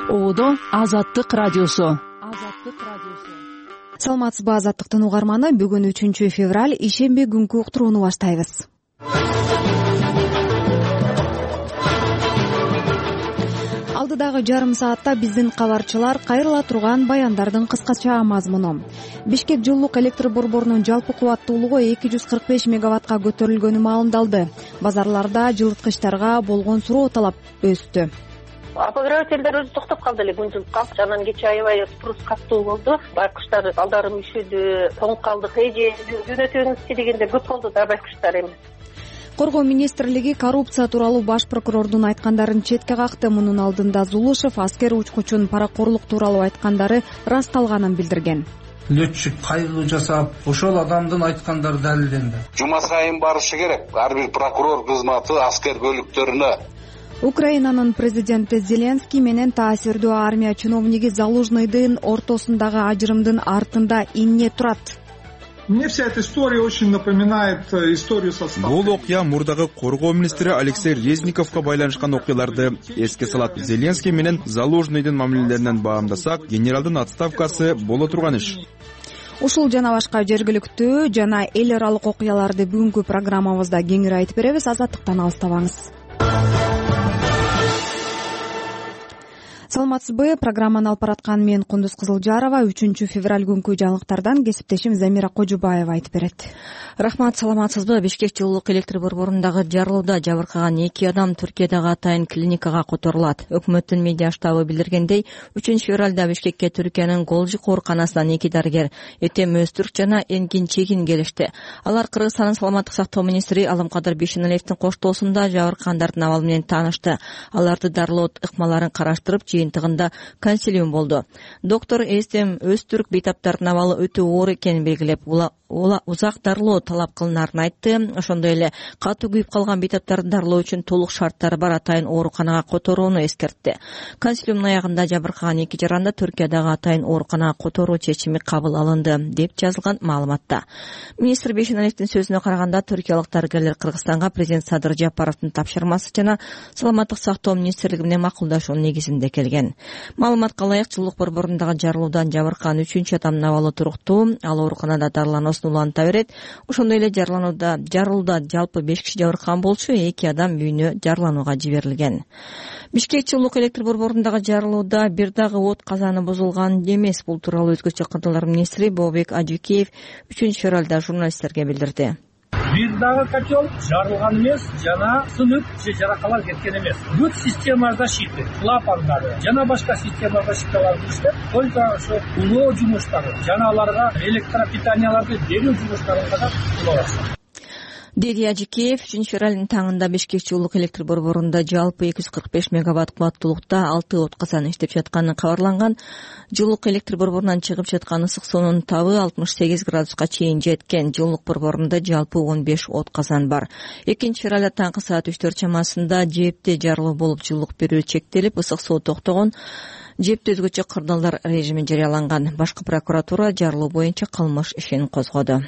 Оодо Азаттык радиосу. Саламатсызбы, Азаттыктын угарманы. Бүгүн 3 февраль ишемби күнкү уктурууну баштайбыз. Алдыдагы жарым саатта биздин кабарчылар кайрыла турган баяндардын кыскача мазмуну. Бишкек жылуулук электр борборунун жалпы кубаттуулугу 245 мегаваттка көтөрүлгөнү маалымдалды. Базарларда жылыткычтарга болгон суроо талап өстү. Обогревательдер өзү токтоп калды эле күн жылып калып, анан кечээ аябай спрус каттуу болду. Байкуштар балдарым üşүдү, тоңуп калдык, эже жөнөтүңүзчү дегенде көп болду да байкуштар эми. Коргоо министрлиги коррупция тууралуу баш прокурордун айткандарын четке какты. Мунун алдында Зулушев аскер учкучунун паракорлук тууралуу айткандары ырасталганын билдирген. Летчик кайгы жасап, ошол адамдын айткандары далилденди. Жума сайын барышы керек. Ар бир прокурор кызматы аскер бөлүктөрүнө. Украинанын президенти Зеленский менен таасирдүү армия чиновниги Залужныйдын ортосундагы ажырымдын артында эмне турат? Мне вся эта история очень напоминает историю со Сталиным. Бул окуя мурдагы коргоо министри Алексей Резниковго байланышкан окуяларды эске салат. Зеленский менен Залужныйдын мамилелеринен баамдасак, генералдын отставкасы боло турган иш. Ушул жана башка жергиликтүү жана эл аралык окуяларды бүгүнкү программабызда кеңири айтып беребиз. Азаттыктан алыстабаңыз. Саламатсызбы, программаны алып бараткан мен Кундуз Кызылжарова. 3 февраль күнкү жаңылыктардан кесиптешим Замира Кожубаева айтып берет. Рахмат, саламатсызбы. Бишкек жылуулук электр борборундагы жарылууда жабыркаган 2 адам Түркиядагы атайын клиникага которулат. Өкмөттүн медиа штабы билдиргендей, 3 февралда Бишкекке Түркиянын Голжик ооруканасынан 2 дарыгер Этем Өзтүрк жана Энгин Чегин келишти. Алар Кыргызстандын саламаттык сактоо министри Алымкадыр Бейшеналиевдин коштоосунда жабыркагандардын абалы менен таанышты. Аларды дарылоо ыкмаларын караштырып, жыйынтыгында консилиум болду. Доктор Этем Өзтүрк бейтаптардын абалы өтө оор экенин белгилеп, узак дарылоо талап кылынарын айтты. Ошондой эле катуу күйүп калган бейтаптарды дарылоо үчүн толук шарттары бар атайын ооруканага которууну эскертти. Консилиумдун аягында жабыркаган 2 жаранда Түркиядагы атайын ооруканага которуу чечими кабыл алынды, деп жазылган маалыматта. Министр Бейшеналиевдин сөзүнө караганда, түркиялык дарыгерлер Кыргызстанга президент Садыр Жапаровдун тапшырмасы жана саламаттык сактоо министрлиги менен макулдашуунун негизинде келген. Маалыматка ылайык, жылуулук борборундагы жарылуудан жабыркаган 3 адамдын абалы туруктуу. Ал ооруканада дарыланууну уланта берет. Ошондой эле жарылууда жалпы 5 киши жабыркаган болчу, 2 адам үйүнө жарыланууга жиберилген. Бишкек жылуулук электр борборундагы жарылууда бир дагы от казаны бузулган эмес. Бул тууралуу өзгөчө кырдалар министри Бообек Ажукеев 3 февралда журналисттерге билдирди. Бир дагы котел жарылган эмес, жана сынып же жаракалар кеткен эмес. Бүт системада шийди, клапандары жана башка системада шикталарды иштеп, только ошо улоо жумуштары жана аларга электропитанияларды берүү жумуштарын гана кылабыз. Деди Ажикеев 3 февралдын таңында Бишкек жылуулук электр борборунда жалпы 245 мегаватт кубаттуулукта 6 от казан иштеп жатканы кабарланган. Жылуулук электр борборунан чыгып жаткан ысык суунун табы 68 градуска чейин жеткен. Жылуулук борборунда жалпы 15 от казан бар. 2 февралда таңкы саат 3 чамасында жепте жарылуу болуп, жылуулук берүү чектелип, ысык суу токтогон. Жепте өзгөчө кырдаалдар режими жарыяланган. Башкы прокуратура жарылуу боюнча кылмыш ишин козгоду.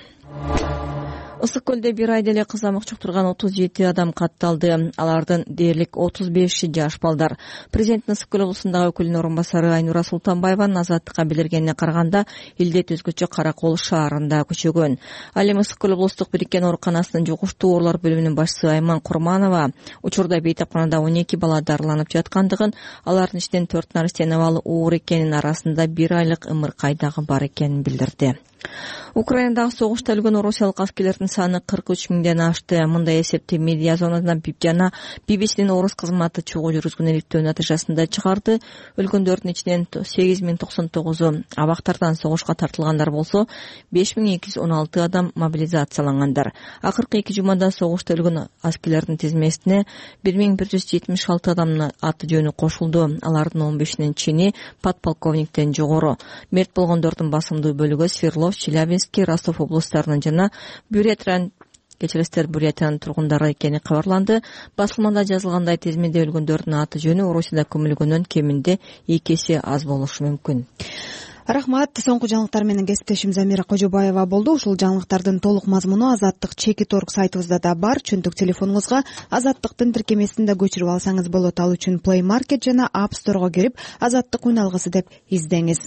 Ысык көлдө бир айда эле кызамык жуктурган 37 адам катталды. Алардын дээрлик 35 жаш балдар. Президенттин Ысык көл облусундагы өкүлүнүн орун басары Айнура Султанбаеванын Азаттыкка билдиргенине караганда, илдет өзгөчө Каракол шаарында көчөгөн. Ал эми Ысык көл облустук бириккен ооруканасынын жугуштуу оорулар бөлүмүнүн башчысы Айман Курманова учурда бейтапканада 12 бала дарыланып жаткандыгын, алардын ичинен 4 нарастенин абалы оор экенин, арасында 1 айлык ымыркай дагы бар экенин билдирди. Украинадагы согушта өлгөн орусиялык аскерлердин саны 43 миңден ашты. Мындай эсепти медиа зонадан жана BBC'нин орус кызматы чогуу жүргүзгөн иликтөө натыйжасында чыгарды. Өлгөндөрдүн ичинен 8099-у абактардан согушка тартылгандар болсо, 5216 адам мобилизациялангандар. Акыркы 2 жумада согушта өлгөн аскерлердин тизмесине 1176 адамдын аты жөнү кошулду. Алардын 15-нин чини подполковниктен жогору. Мерт болгондордун басымдуу бөлүгү Свердлов, Челябинский, Ростов облустарынын жана Бурятиянын тургундары экени кабарланды. Басылмада жазылгандай, тизмеде өлгөндөрдүн аты жөнү Орусияда көмүлгөндөн кеминде 2 эсе аз болушу мүмкүн. Рахмат. Соңку жаңылыктар менен кесиптешим Замира Кожобаева болду. Ушул жаңылыктардын толук мазмуну Азаттык Чекит.орг сайтыбызда да бар. Чөндүк телефонуңузга Азаттыктын тиркемесин да көчүрүп алсаңыз болот. Ал үчүн Play Market жана App Store'га кирип Азаттык үналгысы деп издеңиз.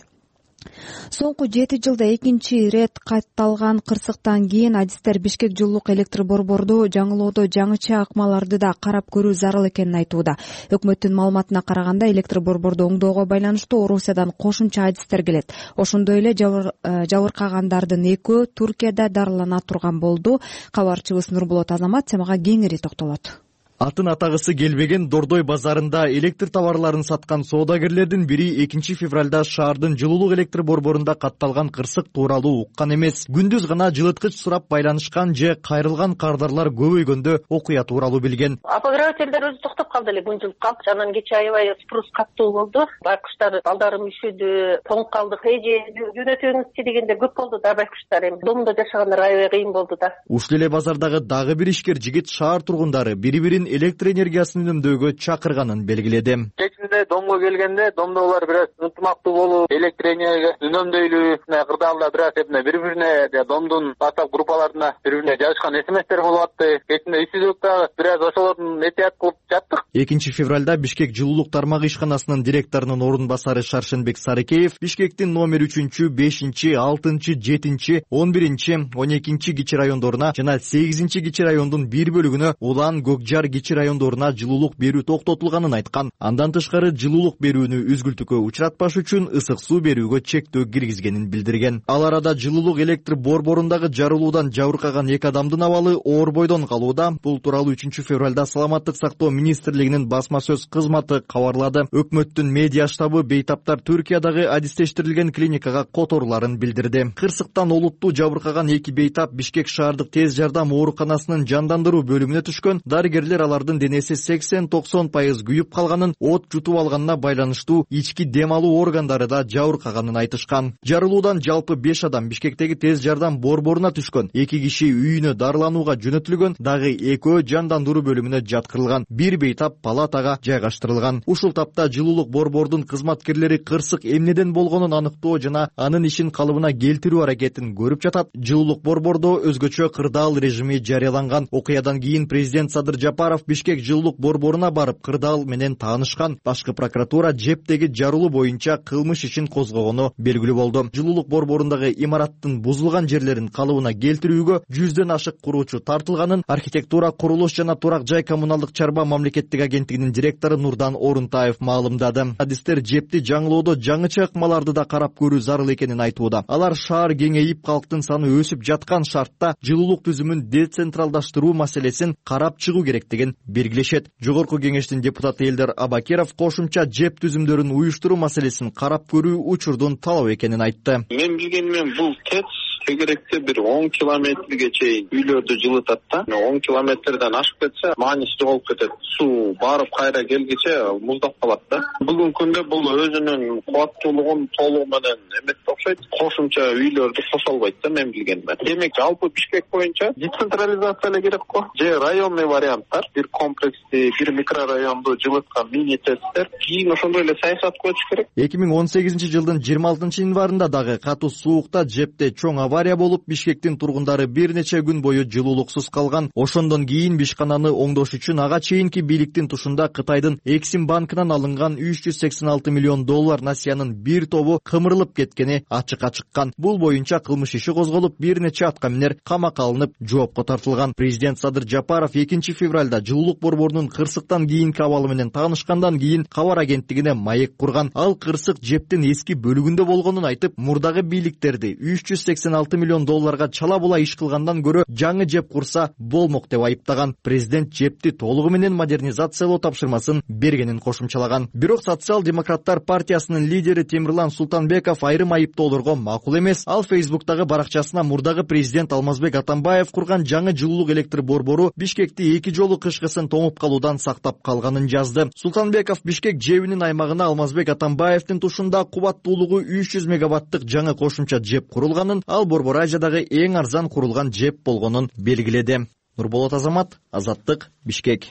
Соңку 7 жылда экинчи ирет катталган кырсыктан кийин адистер Бишкек жылуулук электр борборду жаңылоодо жаңыча акмаларды да карап көрүү зарыл экенин айтууда. Өкмөттүн маалыматына караганда электр борборду оңдоого байланыштуу Орусиядан кошумча адистер келет. Ошондой эле жабыркагандардын экөө Туркияда дарылана турган болду. Кабарчыбыз Нурболот Азамат темага кеңири токтолот. Атын атагысы келбеген Дордой базарында электр товарларын саткан соодагерлердин бири 2 февралда шаардын жылуулук электр борборунда катталган кырсык тууралуу уккан эмес. Күндүз гана жылыткыч сурап байланышкан же кайрылган кардарлар көбөйгөндө окуя тууралуу билген. Обогревательдер өзү токтоп калды эле, күнжүлүп калды. Анан кечээ аябай спрус каттуу болду. Байкуштар балдарым үшүдү, тоңуп калдык. Эже жөнөтөңүзчү дегенде көп болду да байкуштар. Эми домдо жашагандар аябай кыйын болду да. Ушул эле базардагы дагы бир ишкер жигит шаар тургундары бири-бирин электр энергиясын үнөмдөөгө чакырганын белгиледи. Кечинде домго келгенде, домдо булар бир ынтымактуу болуп, электр энергиясын үнөмдөйлүү, кырдаалда бир бири-бирине домдун WhatsApp группаларына бири-бирине жазышкан смстер болуп атты. Кечинде ишсиздикте бир ошолордун этият кылып жаттык. 2 февралда Бишкек жылуулук тармагы ишканасынын директорунун орун басары Шаршенбек Сарыкеев Бишкектин номер 3, 5, 6, 7, 11, 12 кичи райондоруна жана 8 кичи райондун бир бөлүгүнө Улан, Көкжар кичи райондоруна жылуулук берүү токтотулганын айткан. Андан тышкары жылуулук берүүнү үзгүлтүккө учуратпаш үчүн ысык суу берүүгө чектөө киргизгенин билдирген. Ал арада жылуулук электр борборундагы жарылуудан жабыркаган 2 адамдын абалы оор бойдон калууда. Бул тууралуу 3 февралда Саламаттык сактоо министрлигинин басма сөз кызматы кабарлады. Өкмөттүн медиа штабы бейтаптар Түркиядагы адистештирилген клиникага которуларын билдирди. Кырсыктан олуттуу жабыркаган 2 бейтап Бишкек шаардык тез жардам ооруканасынын жандандыруу бөлүмүнө түшкөн. Дарыгерлер алардын денеси 80-90% күйүп калганын, от жутуп алганына байланыштуу ички дем алуу органдары да жабыркаганын айтышкан. Жарылуудан жалпы 5 адам Бишкектеги тез жардам борборуна түшкөн. 2 киши үйүнө дарыланууга жөнөтүлгөн, дагы экөө жандандыруу бөлүмүнө жаткырылган. Бир бейтап палатага жайгаштырылган. Ушул тапта жылуулук борбордун кызматкерлери кырсык эмнеден болгонун аныктоо жана анын ишин калыбына келтирүү аракетин көрүп жатат. Жылуулук борбордо өзгөчө кырдаал режими жарыяланган. Окуядан кийин президент Садыр Жапаров Бишкек жылуулук борборуна барып кырдаал менен таанышкан. Башкы прокуратура жептеги жарылуу боюнча кылмыш ишин козгогону белгилүү болду. Жылуулук борборундагы имараттын бузулган жерлерин калыбына келтирүүгө 100ден ашык куруучу тартылганын архитектура, курулуш жана турак жай коммуналдык чарба мамлекеттик агенттигинин директору Нурдан Орунтаев маалымдады. Адистер жепти жаңылоодо жаңыча ыкмаларды да карап көрүү зарыл экенин айтууда. Алар шаар кеңейип, калктын саны өсүп жаткан шартта жылуулук түзүмүн децентралдаштыруу маселесин карап чыгуу керектигин белгилешет. Жогорку кеңештин депутаты Элдер Абакиров кошумча жеп түзүмдөрүн уюштуруу маселесин карап көрүү учурдун талап экенин айтты. Мен билгенимен бул ТЭЦ тегеректе бир 10 километрге чейин үйлөрдү жылытат да. 10 километрден ашып кетсе, мааниси жоголуп кетет. Суу барып кайра келгиче муздап калат да. Бүгүнкү күндө бул өзүнүн кубаттуулугун толугу менен эметке окшойт. Кошумча үйлөрдү кошо албайт да, мен билгенимен. Демек, жалпы Бишкек боюнча децентрализация эле керек го. Же районный варианттар, бир комплексти, бир микрорайонду жылыткан мини ТЭЦтер, кийин ошондой эле саясат көрүш керек. 2018 жылдын 26 январында дагы катуу суукта жепте чоң авария болуп, Бишкектин тургундары бир нече күн бою жылуулуксуз калган. Ошондон кийин Бишкананы оңдош үчүн ага чейинки бийликтин тушунда Кытайдын Эксим банкынан алынган $386 миллион насыянын бир тобу кымырылып кеткени ачыкка чыккан. Бул боюнча кылмыш иши козголуп, бир нече аткаминер камакка алынып, жоопко тартылган. Президент Садыр Жапаров 2 февралда жылуулук борборунун кырсыктан кийинки абалы менен таанышкандан кийин кабар агенттигине маек курган. Ал кырсык жептин эски бөлүгүндө болгонун айтып, мурдагы бийликтерди $386 миллион чала була иш кылгандан көрө жаңы жеп курса болмок деп айыптаган. Президент жепти толугу менен модернизациялоо тапшырмасын бергенин кошумчалаган. Бирок социал-демократтар партиясынын лидери Темирлан Султанбеков айрым айыптоолорго макул эмес. Ал Фейсбуктагы баракчасына мурдагы президент Алмазбек Атамбаев курган жаңы жылуулук электр борбору Бишкекти 2 жолу кышкысын тоңуп калуудан сактап калганын жазды. Султанбеков Бишкек жебинин аймагына Алмазбек Атамбаевдин тушунда кубаттуулугу 300 мегаваттык жаңы кошумча жеп курулганын, ал Борбор Азиядагы эң арзан курулган жеп болгонун белгиледи. Нурболот Азамат, Азаттык, Бишкек.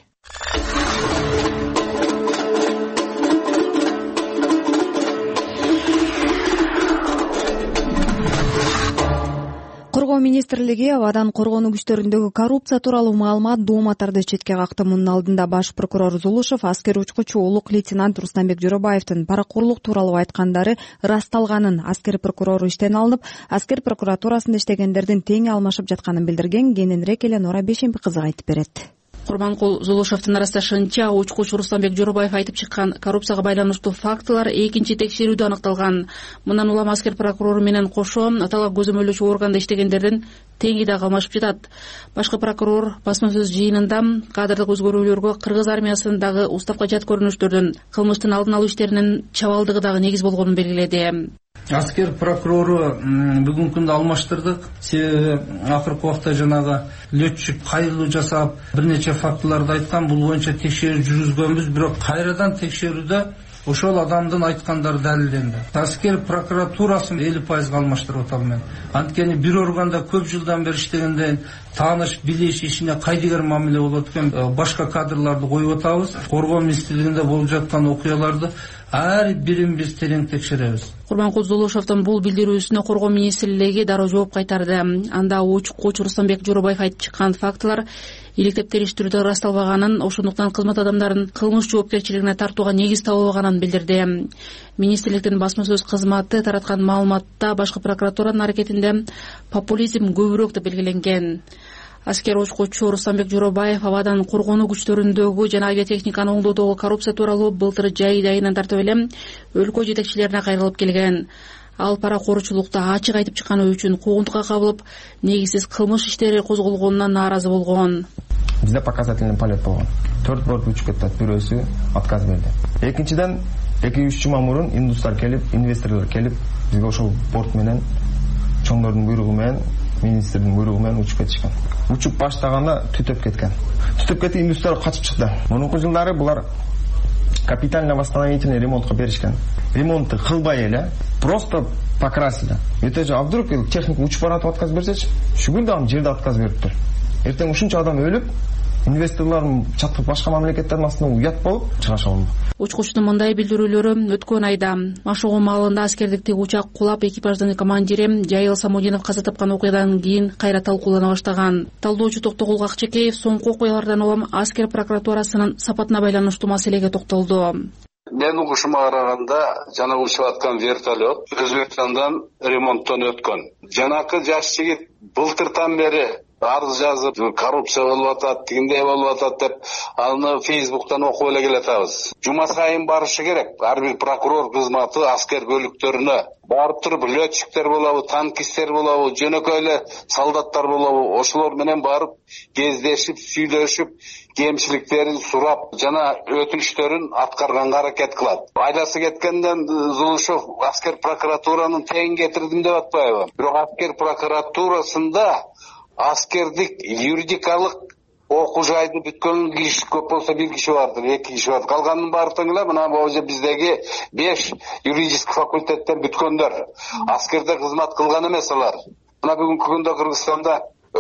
министрлиги абадан коргонуу күчтөрүндөгү коррупция тууралуу маалымат дооматтарды четке какты. Мунун алдында баш прокурор Зулушев аскер учкучу улук лейтенант Рустамбек Жоробаевдин паракурлук тууралуу айткандары ырасталганын, аскер прокурору иштен алынып, аскер прокуратурасында иштегендердин тең алмашып жатканын билдирген. Кененирээк Эленора Бешемби кызы айтып берет. Курманкул Зулушевдин ырасташынча, учкуч Рустамбек Жоробаев айтып чыккан коррупцияга байланыштуу фактылар экинчи текшерүүдө аныкталган. Мындан улам аскер прокурору менен кошо аталган көзөмөлдөөчү органда иштегендердин теңи да калмашып жатат. Башкы прокурор басма сөз жыйынында кадрдык өзгөрүүлөргө кыргыз армиясындагы уставка жат көрүнүштөрдүн кылмыштын алдын алуу иштеринин чабалдыгы дагы негиз болгонун белгиледи. Аскер прокурору бүгүнкү күндө алмаштырдык. Себеби акыркы убакта жанагы летчик кайрылуу жасап, бир нече фактыларды айткан. Бул боюнча текшерүү жүргүзгөнбүз, бирок кайрадан текшерүүдө ошол адамдын айткандары далилденди. Аскер прокуратурасын 50% алмаштырып атам мен. Анткени бир органда көп жылдан бери иштегенден тааныш, билиш, ишине кайдыгер мамиле болот экен. Башка кадрларды коюп атабыз. Коргоо министрлигинде болуп жаткан окуяларды ар бирин биз терең текшеребиз. Курманкул Зулушевдин бул билдирүүсүнө коргоо министрлиги дароо жооп кайтарды. Анда учкуч Рустамбек Жоробаев айтып чыккан фактылар иликтеп териштирүүдө ырасталбаганын, ошондуктан кызмат адамдарын кылмыш жоопкерчилигине тартууга негиз табылбаганын билдирди. Министрликтин басма сөз кызматы тараткан маалыматта башкы прокуратуранын аракетинде популизм көбүрөөк деп белгиленген. Аскер учкучу Рустамбек Жоробаев абадан коргонуу күчтөрүндөгү жана авиатехниканы оңдоодогу коррупция тууралуу былтыр жайд айынан тартып эле өлкө жетекчилерине кайрылып келген. Ал паракорчулукта ачык айтып чыкканы үчүн куугунтукка кабылып, негизсиз кылмыш иштери козголгонуна нааразы болгон. Бизде показательный полет болгон. 4 борт учуп кетет, бирөөсү отказ берди. Экинчиден 2-3 жума мурун индустар келип, инвесторлор келип, бизге ошол борт менен чоңдордун буйругу менен, министрдин буйругу менен учуп кетишкен. Учуп баштаганда түтөп кеткен. Түтөп кетип индустар качып чыкты. Мурунку жылдары булар капитально восстановительный ремонтка беришкен. Ремонтты кылбай эле просто покрасили. А вдруг техника учуп баратып отказ берсечи? Шүгүл да жерде отказ бериптир. Эртең ушунча адам өлүп, инвесторлордун чатып башка мамлекеттердин астына уят болуп чыгаша алынды. Учкучтун мындай билдирүүлөрү өткөн айда Машогу маалында аскердикти учак кулап экипаждын командири Жайыл Самудинов каза тапкан окуядан кийин кайра талкуулана баштаган. Талдоочу Токтогул Акчекеев соңку окуялардан улам аскер прокуратурасынын сапатына байланыштуу маселеге токтолду. Мен угушума караганда жана учуп аткан вертолет Өзбекстандан ремонттон өткөн. Жанакы жаш жигит былтыртан бери арыз жазып, коррупция болуп атат, тигиндей болуп атат деп, аны Фейсбуктан окуп эле келатабыз. Жума сайын барышы керек. Ар бир прокурор кызматы аскер бөлүктөрүнө барып туруп, летчиктер болобу, танкисттер болобу, жөнөкөй эле солдаттар болобу, ошолор менен барып кездешип, сүйлөшүп, кемчиликтерин сурап, жана өтүнүштөрүн аткарганга аракет кылат. Айласы кеткенден Зулушев аскер прокуратуранын тең кетирдим деп атпайбы? Бирок аскер прокуратурасында аскердик юридикалык окуу жайды бүткөн киши көп болсо 1 киши бардыр, 2 киши бардыр. Калганын баардыгы эле мына биздеги 5 юридический факультеттен бүткөндөр. Аскерде кызмат кылган эмес алар. Мына бүгүнкү күндө Кыргызстанда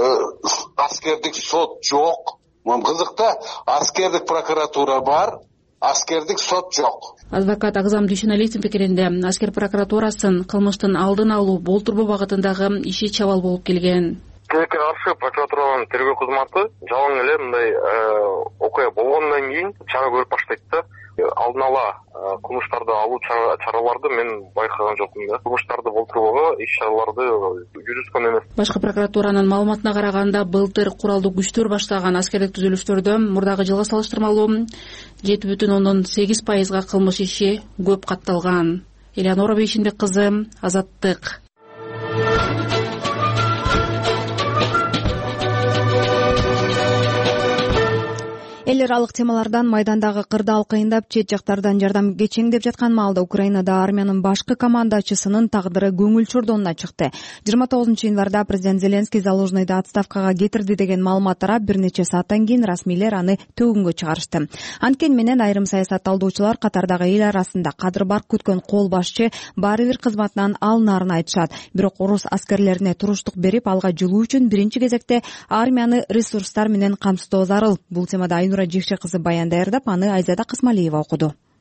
аскердик сот жок. Кызыкта аскердик прокуратура бар, аскердик сот жок. Адвокат Агзам Дүйшөналиевдин пикиринде аскер прокуратурасын кылмыштын алдын алуу, болтурбоо багытындагы иши чабал болуп келген. Тилекке каршы прокуратуранын тергөө кызматы жалаң эле мындай окуя болгондон кийин чара көрүп баштайт да. Алдын ала кылмыштарды алуу чараларды мен байкаган жокмун да. Кылмыштарды болтурбоого иш чараларды жүргүзгөн эмес. Башкы прокуратуранын маалыматына караганда былтыр куралдуу күчтөр баштаган аскерлик түзүлүштөрдө мурдагы жылга салыштырмалуу 7,8%га кылмыш иши көп катталган. Эленора Бейшимбек кызы, Азаттык. Эл аралык темалардан майдандагы кырдаал кыйындап, чет жактардан жардам кечеңдеп жаткан маалда Украинада армиянын башкы командачысынын тагдыры көңүл чордонуна чыкты. 29-январда президент Зеленский Залужныйды отставкага кетирди деген маалымат тарап, бир нече сааттан кийин расмийлер аны төгүнгө чыгарышты. Анткени менен айрым саясатталдоочулар катардагы эл арасында кадыр бар күткөн кол башчы баары бир кызматынан алынаарын айтышат. Бирок орус аскерлерине туруштук берип, алга жылуу үчүн биринчи кезекте армияны ресурстар менен камсыздоо зарыл. Бул темада Жекше кызы баян даярдап, аны Айзада Кысмалиева окуду.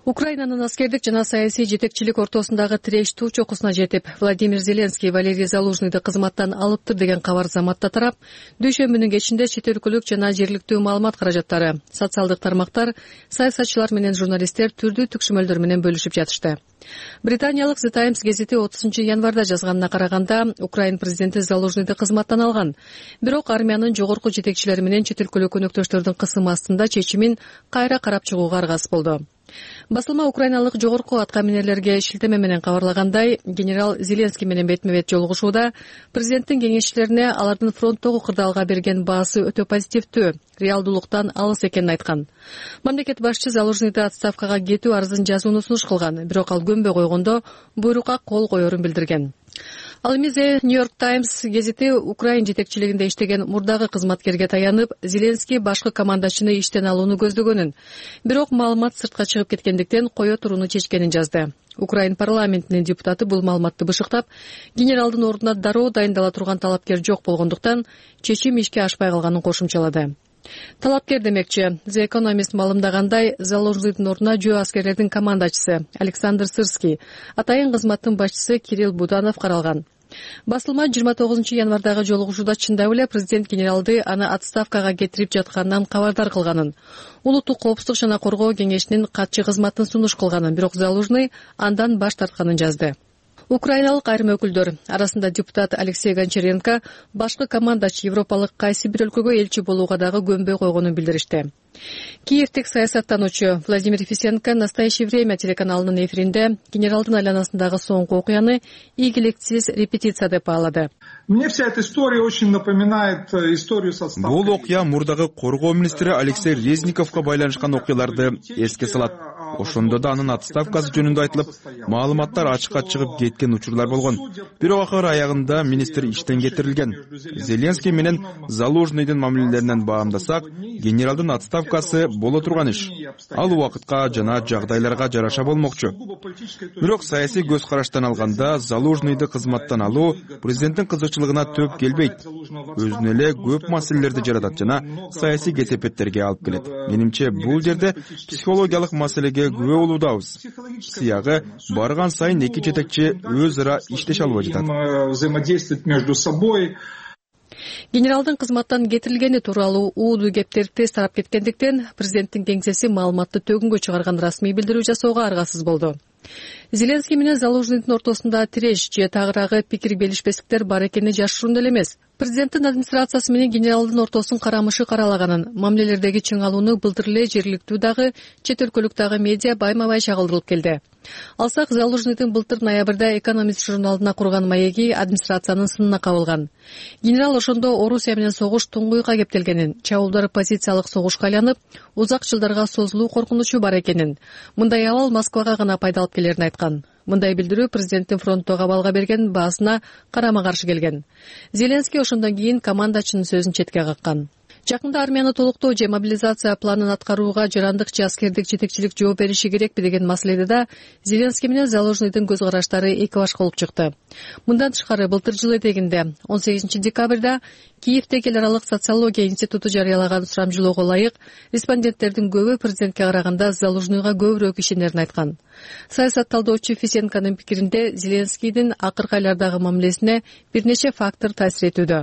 Украинанын аскердик жана саясий жетекчилик ортосундагы тиреш туу чокусуна жетип, Владимир Зеленский Валерий Залужныйды кызматтан алыптыр деген кабар заматта тарап, дүйшөмбүнүн кечинде чет өлкөлүк жана жергиликтүү маалымат каражаттары, социалдык тармактар, саясатчылар менен журналисттер түрдүү түкшүмөлдөр менен бөлүшүп жатышты. Британиялык The Times гезити 30 январда жазганына караганда, Украин президенти Залужныйды кызматтан алган. Бирок армиянын жогорку жетекчилери менен чет өлкөлүк өнөктөштөрдүн кысымы астында чечимин кайра карап чыгууга аргасыз болду. Басылма украиналык жогорку аткаминерлерге шилтеме менен кабарлагандай, генерал Зеленский менен бетме-бет жолугушууда президенттин кеңешчилерине алардын фронттогу кырдаалга берген баасы өтө позитивдүү, реалдуулуктан алыс экенин айткан. Мамлекет башчы Залужныйды отставкага кетүү арызын жазууну сунуш кылган, бирок ал көнбөй койгондо буйрукка кол коерун билдирген. Ал эми The New York Times гезити Украин жетекчилигинде иштеген мурдагы кызматкерге таянып, Зеленский башкы командачыны иштен алууну көздөгөнүн, бирок маалымат сыртка чыгып кеткендиктен кое турууну чечкенин жазды. Украин парламентинин депутаты бул маалыматты бышыктап, генералдын ордуна дароо дайындала турган талапкер жок болгондуктан чечим ишке ашпай калганын кошумчалады. Талапкер демекчи, The Economist маалымдагандай, Залужныйдын ордуна жөө аскерлердин командачысы Александр Сырский, атайын кызматтын башчысы Кирилл Буданов каралган. Басылма 29 январдагы жолугушууда чындап эле президент генералды аны отставкага кетирип жатканынан кабардар кылганын, улуттук коопсуздук жана коргоо кеңешинин катчы кызматын сунуш кылганын, бирок Залужный андан баш тартканын жазды. Украиналык айрым өкүлдөр, арасында депутат Алексей Гончаренко, башкы командач Европалык кайсы бир өлкөгө элчи болууга дагы көнбөй койгонун билдиришти. Киевтик саясаттануучу Владимир Фисенко «Настоящее время» телеканалынын эфиринде генералдын айланасындагы соңку окуяны ийгиликтсиз репетиция деп баалады. Мне вся эта история очень напоминает историю со отставкой. Бул окуя мурдагы коргоо министри Алексей Резниковго байланышкан окуяларды эске салат. Ошондо да анын отставкасы жөнүндө айтылып, маалыматтар ачыкка чыгып кеткен учурлар болгон. Бирок акыр аягында министр иштен кетирилген. Зеленский менен Залужныйдын мамилелеринен баамдасак, генералдын отставкасы боло турган иш. Ал убакытка жана жагдайларга жараша болмокчу. Бирок саясий көз караштан алганда Залужныйды кызматтан алуу президенттин кызыкчылыгына төп келбейт. Өзүнө эле көп маселелерди жаратат жана саясий кесепеттерге алып келет. Менимче бул жерде психологиялык маселеге күбө болуудабыз. Сыягы барган сайын эки жетекчи өз ара иштеше албай жатат. Взаимодействовать между собой. Генералдын кызматтан кетирилгени тууралуу уудуу кептер тез тарап кеткендиктен президенттин кеңсеси маалыматты төгүнгө чыгарган расмий билдирүү жасоого аргасыз болду. Зеленский менен Залужныйдын ортосунда тиреш же тагыраагы пикир белишпестиктер бар экени жашыруун эле эмес. Президенттин администрациясы менен генералдын ортосун карамышы каралаганын, мамилелердеги чыңалууну былтыр эле жергиликтүү дагы, чет өлкөлүк дагы медиа байма-бай чагылдырылып келди. Алсак, Залужныйдын былтыр ноябрда Экономист журналына курган маеги администрациянын сынына кабылган. Генерал ошондо Орусия менен согуш туңгуйга кептелгенин, чабуулдар позициялык согушка айланып, узак жылдарга созулуу коркунучу бар экенин, мындай абал Москвага гана пайда алып келерин айткан. Мындай билдирүү президенттин фронттогу абалга берген баасына карама-каршы келген. Зеленский ошондон кийин командачынын сөзүн четке каккан. Жакында армияны толуктоо же мобилизация планын аткарууга жарандык же аскердик жетекчилик жооп бериши керекпи деген маселеде да Зеленский менен Залужныйдын көз караштары эки башка болуп чыкты. Мындан тышкары былтыр жыл этегинде 18 декабрда Киевдеги эл аралык социология институту жарыялаган сурамжылоого ылайык респонденттердин көбү президентке караганда Залужныйга көбүрөөк ишенерин айткан. Саясат талдоочу Фисенконун пикиринде Зеленскийдин акыркы айлардагы мамилесине бир нече фактор таасир этүүдө.